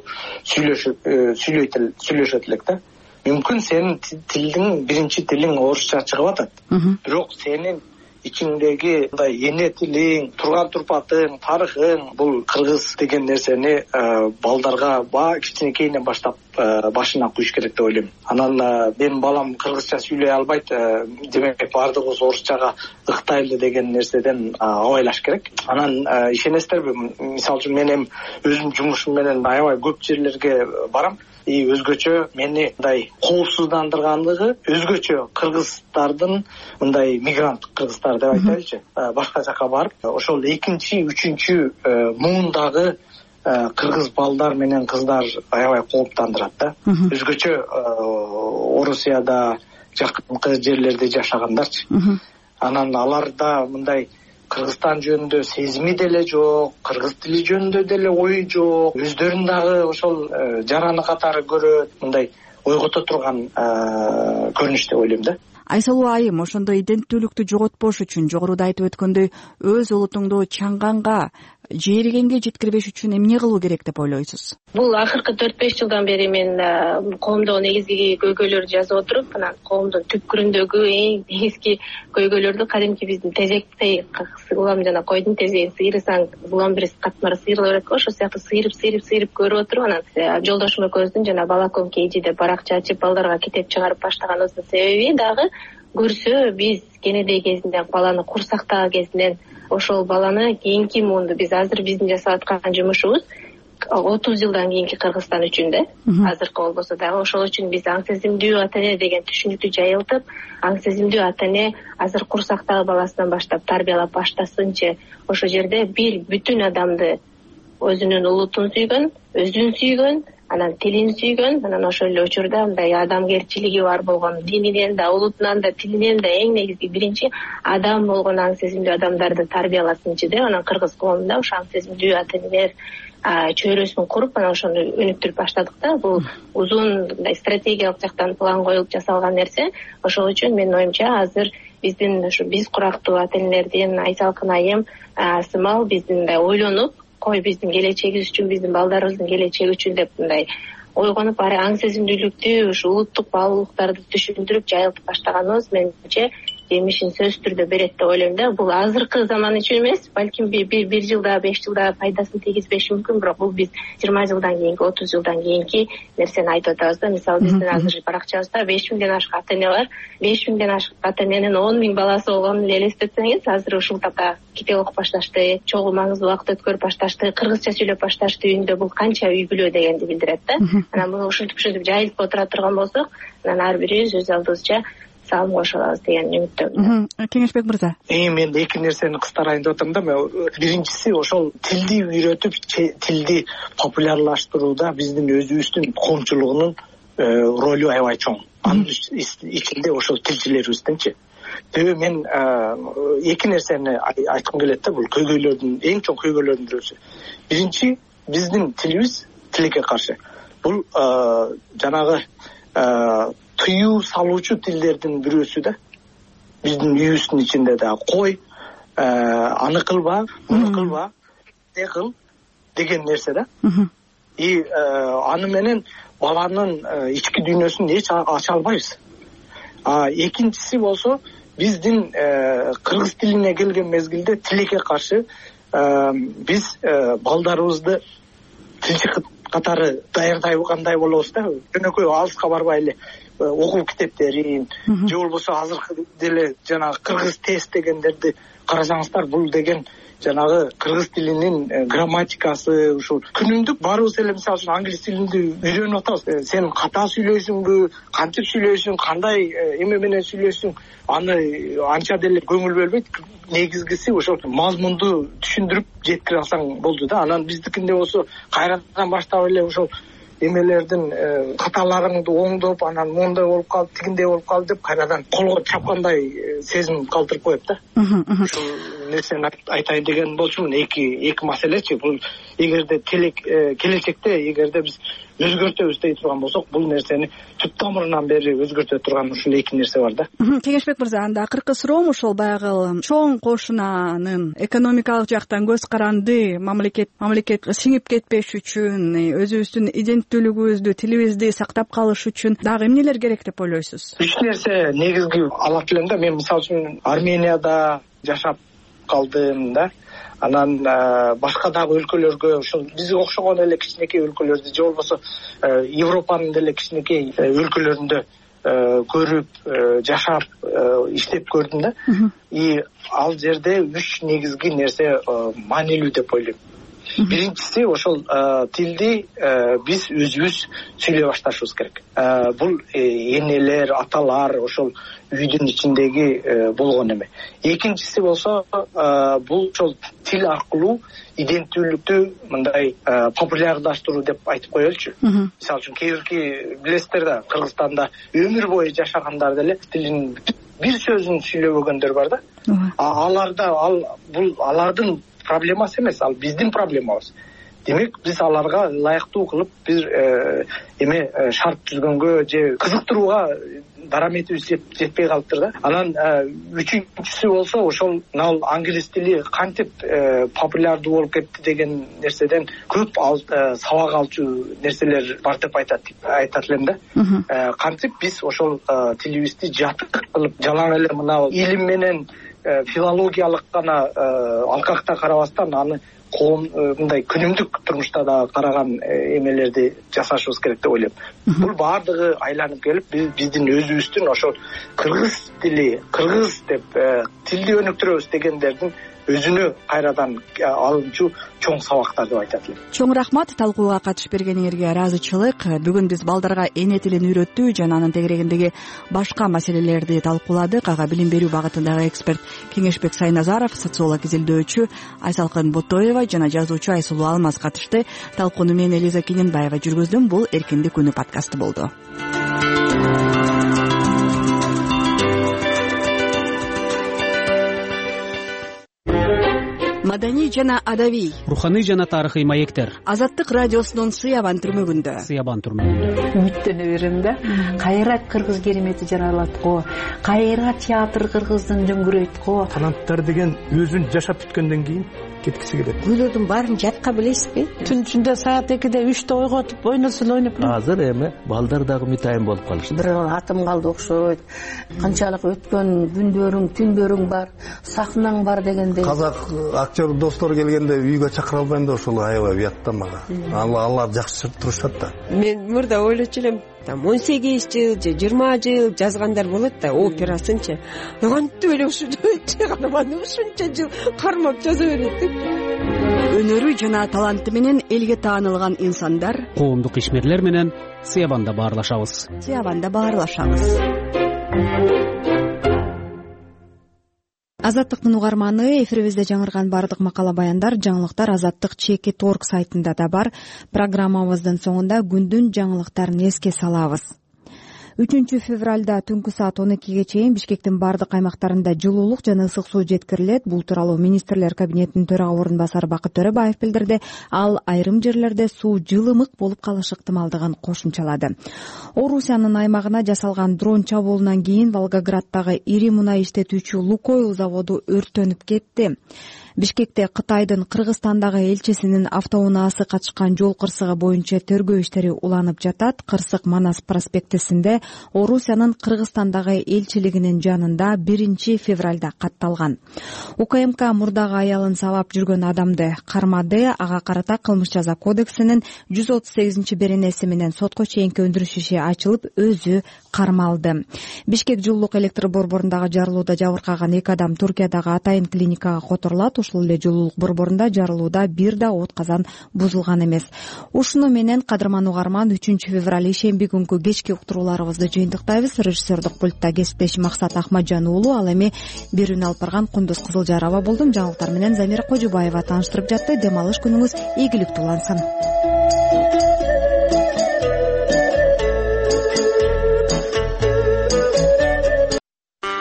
сүйлөшөт элек да. Мүмкүн сенин тилдин биринчи тилиң орусча чыгып атат, бирок сенин ичиңдеги мындай эне тилиң, турган турпатың, тарыхың, бул кыргыз деген нерсени балдарга кичинекейинен баштап башына куюш керек деп ойлойм. Анан менин балам кыргызча сүйлөй албайт, демек баардыгыбыз орусчага ыктайлы деген нерседен абайлаш керек. Анан ишенесиздерби, мисалы үчүн мен эми өзүм жумушум менен аябай көп жерлерге барам. Өзгөчө мени мындай коопсуздандыргандыгы, өзгөчө кыргыздардын мындай мигрант кыргыздар деп айтайлычы, башка жака барып, ошол экинчи, үчүнчү муундагы кыргыз балдар менен кыздар аябай кооптандырат да. Өзгөчө Орусияда жакынкы жерлерде жашагандарчы. Анан аларда мындай Кыргызстан жөнүндө сезими деле жок, кыргыз тили жөнүндө деле ою жок, өздөрүн дагы ошол жараны катары көрөт, мындай ойгото турган көрүнүш деп ойлойм да. Айсалуу айым, ошондой иденттүүлүктү жоготпош үчүн жогоруда айтып өткөндөй өз улутуңду чаңганга, жээригенге жеткирбеш үчүн эмне кылуу керек деп ойлойсуз? Бул акыркы 4-5 жылдан бери мен коомдогу негизги көйгөйлөрдү жазып отуруп, анан коомдун түпкүрүндөгү эң негизги көйгөйлөрдү кадимки биздин тезектей улам жана койдун тезегин сыйрысаң, улам бир катмары сыйрыла берет го, ошол сыяктуу сыйрып көрүп отуруп, анан жолдошум экөөбүздүн жана балаком KG деп баракча ачып балдарга китеп чыгарып баштаганыбыздын себеби дагы көрсө биз кенедей кезинде баланы курсактагы кезинен ошол баланы кийинки муунду биз азыр биздин жасап аткан жумушубуз 30 жылдан кийинки Кыргызстан үчүн да, азыркы болбосо дагы ошол үчүн биз аң сезимдүү ата эне деген түшүнүктү жайылтып, аң сезимдүү ата эне азыр курсактагы баласынан баштап тарбиялап баштасынчы, ошол жерде бир бүтүн адамды өзүнүн улутун сүйгөн, өзүн сүйгөн, анан тилин сүйгөн, анан ошол эле учурда мындай адамгерчилиги бар болгон, дининен да, улутунан да, тилинен да эң негизги биринчи адам болгон аң сезимдүү адамдарды тарбияласынчы деп, анан кыргыз коомунда ошо аң сезимдүү ата энелер чөйрөсүн куруп, анан ошону өнүктүрүп баштадык да. Бул узун мындай стратегиялык жактан план коюлуп жасалган нерсе. Ошол үчүн менин оюмча азыр биздин ушу биз курактуу ата энелердин Айсалкын айым сымал биздин мындай ойлонуп, биздин келечегибиз үчүн, биздин балдарыбыздын келечеги үчүн деп мындай ойгонуп, аң сезимдүүлүктү, ушу улуттук баалуулуктарды түшүндүрүп жайылтып баштаганыбыз менимче жемишин сөзсүз түрдө берет деп ойлойм да. Бул азыркы заман үчүн эмес, балким бир жылда, 5 жылда пайдасын тийгизбеши мүмкүн, бирок бул биз 20 жылдан кийинки, 30 жылдан кийинки нерсени айтып атабыз да. Мисалы, биздин азыр баракчабызда 5000ден ашык ата эне бар. 5000ден ашык ата эненин 10.000 баласы болгонун эле элестетсеңиз, азыр ушул тапка китеп окуп башташты, чогуу маңыздуу убакыт өткөрүп башташты, кыргызча сүйлөп башташты үйүндө. Бул канча үй бүлө дегенди билдирет да. Анан муну ушинтип жайылтып отура турган болсок, анан ар бирибиз өз алдыбызча салым кошо алабыз деген үмүттөмүн. Кеңешбек мырза. Мен эки нерсени кыстарайын деп атам да. Биринчиси, ошол тилди үйрөтүп, тилди популярлаштырууда биздин өзүбүздүн коомчулугунун ролу аябай чоң. Анын ичинде ошол тилчилерибиздинчи. Себеби мен эки нерсени айткым келет да, бул көйгөйлөрдүн, эң чоң көйгөйлөрдүн бирөөсү. Биринчи, биздин тилибиз тилекке каршы. Бул жанагы тыюу салуучу тилдердин бирөөсү да. Биздин үйүбүздүн ичинде да кой, аны кылба, муну кылба, кыл деген нерсе да. И аны менен баланын ички дүйнөсүн эч ача албайбыз. Экинчиси болсо биздин кыргыз тилине келген мезгилде тилекке каршы биз балдарыбызды тилчи катары даярдагандай болобуз да. Жөнөкөй алыска барбай эле окуу китептерин же болбосо азыркы деле жанагы кыргыз тест дегендерди карасаңыздар, бул деген жанагы кыргыз тилинин грамматикасы ушул күнүмдүк баарыбыз эле мисалы үчүн англис тилинди үйрөнүп атабыз. Сен ката сүйлөйсүңбү, кантип сүйлөйсүң, кандай эме менен сүйлөйсүң, аны анча деле көңүл бөлбөйт. Негизгиси ошол мазмунду түшүндүрүп жеткире алсаң болду да. Анан биздикинде болсо кайрадан баштап эле ошол эмелердин каталарыңды оңдоп, анан моундай болуп калды, тигиндей болуп калды деп кайрадан колго чапкандай сезим калтырып коет да. Ушул нерсени айтайын деген болчумун. Эки маселечи. Бул эгерде келечекте эгерде биз өзгөртөбүз дей турган болсок, бул нерсени түп тамырынан бери өзгөртө турган ушул эки нерсе бар да. Кеңешбек мырза, анда акыркы суроом ошол баягы чоң кошунанын экономикалык жактан көз каранды мамлекет сиңип кетпеш үчүн, өзүбүздүн иденттүүлүгүбүздү, тилибизди сактап калыш үчүн дагы эмнелер керек деп ойлойсуз? Үч нерсе негизги алат элем да. Мен мисалы үчүн Арменияда жашап калдым да. Анан башка дагы өлкөлөргө, ушул бизге окшогон эле кичинекей өлкөлөрдү же болбосо Европанын деле кичинекей өлкөлөрүндө көрүп, жашап, иштеп көрдүм да. И ал жерде үч негизги нерсе маанилүү деп ойлойм. Биринчиси ошол тилди биз өзүбүз сүйлөй башташыбыз керек. Бул энелер, аталар ошол үйдүн ичиндеги болгон эме. Экинчиси болсо бул ошол тил аркылуу иденттүүлүктү мындай популярдаштыруу деп айтып коелучу. Мисалы үчүн кээ билесиздер да, Кыргызстанда өмүр бою жашагандар деле тилин бир сөзүн сүйлөбөгөндөр бар да. Бул алардын проблемасы эмес, ал биздин проблемабыз. Демек, биз аларга ылайыктуу кылып бир эме шарт түзгөнгө же кызыктырууга дараметибиз жетпей калыптыр да. Анан үчүнчүсү болсо ошол англис тили кантип популярдуу болуп кетти деген нерседен көп сабак алчу нерселер бар деп айтат элем да. Кантип биз ошол тилибизди жатык кылып, жалаң эле мына илим менен филологиялык гана алкакта карабастан аны мындай күнүмдүк турмушта да караган эмелерди жасашыбыз керек деп ойлойм. Бул баардыгы айланып келип биздин өзүбүздүн ошол кыргыз тили, кыргыз деп тилди өнүктүрөбүз дегендердин өзүнө кайрадан алынчу чоң сабактар деп айтат элем. Чоң рахмат талкууга катышып бергениңерге. ыраазычылык. Бүгүн биз балдарга эне тилин үйрөттүү жана анын тегерегиндеги башка маселелерди талкууладык. Ага билим берүү багытындагы эксперт Кеңешбек Сайназаров, социолог изилдөөчү Айсалкын Ботоева жана жазуучу Айсулуу Алмаз катышты. Талкууну мен Элиза Кененбаева жүргүздүм. Бул Эркиндик күнү подкасты болду. Маданий жана адабий, руханий жана тарыхый маектер. Азаттык радиосунун Сыябан түрмөгүндө. Үмүттөнө берем да. Кайра кыргыз керемети жаралат го. Кайра театр кыргыздын дөңгөрөйт го. Таланттар деген өзүн жашап бүткөндөн кийин кеткиси келет. Күйлөрдүн баарын жатка билесизби? Түн ичинде саат 2-де 3-те ойготуп ойносун ойноп. Азыр эми балдар дагы мытайын болуп калышты. Бир атым калды окшойт. Канчалык өткөн күндөрүң, түндөрүң бар, сахнаң бар дегендей. Казак актер достор келгенде үйгө чакыра албайм да ошол аябай уятта мага. Алар жакшы турушат да. Мен мурда ойлочу элем, 18 жыл же 20 жыл жазгандар болот да, операсынчы. Кантип эле ушунча жыл кармап жаза берет деп. Өнөрү жана таланты менен элге таанылган инсандар, коомдук ишмерлер менен Сыябанда баарлашабыз. Азаттыктын угарманы, эфирибизде жаңырган бардык макала баяндар, жаңылыктар Азаттык.org сайтында да бар. Программабыздын соңунда күндүн жаңылыктарын эске салабыз. 3 февралда түнкү саат 12ге чейин Бишкектин бардык аймактарында жылуулук жана ысык суу жеткирилет. Бул тууралуу министрлер кабинетинин төрага орун басары Бакыт Төрөбаев билдирди. Ал айрым жерлерде суу жылымык болуп калышы ыктымалдыгын кошумчалады. Орусиянын аймагына жасалган дрон чабуулунан кийин Волгограддагы ири мунай иштетүүчү Лукойл заводу өрттөнүп кетти. Бишкекте Кытайдын Кыргызстандагы элчисинин автоунаасы катышкан жол кырсыгы боюнча тергөө иштери уланып жатат. Кырсык Манас проспектисинде Орусиянын Кыргызстандагы элчилигинин жанында 1-февралда катталган. УКМК мурдагы аялын сабап жүргөн адамды кармады. Ага карата кылмыш жаза кодексинин 138-беренеси менен сотко чейинки өндүрүш иши ачылып, өзү кармалды. Бишкек жылуулук электр борборундагы жарылууда жабыркаган 2 адам Туркиядагы Атайын клиникага которулат. Ушул эле жылуулук борборунда жарылууда бир да от казан бузулган эмес. Ушуну менен кадырман угарман 3-февраль ишемби күнкү кечки уктурууларыбызды жыйынтыктайбыз. Режиссердик пультта кесиптешим Максат Ахмаджан уулу, ал эми берүүнү алып барган Кундуз Кызылжарова болдум. Жаңылыктар менен Замира Кожубаева тааныштырып жатты. Дем алыш күнүңүз ийгиликтүү улансын.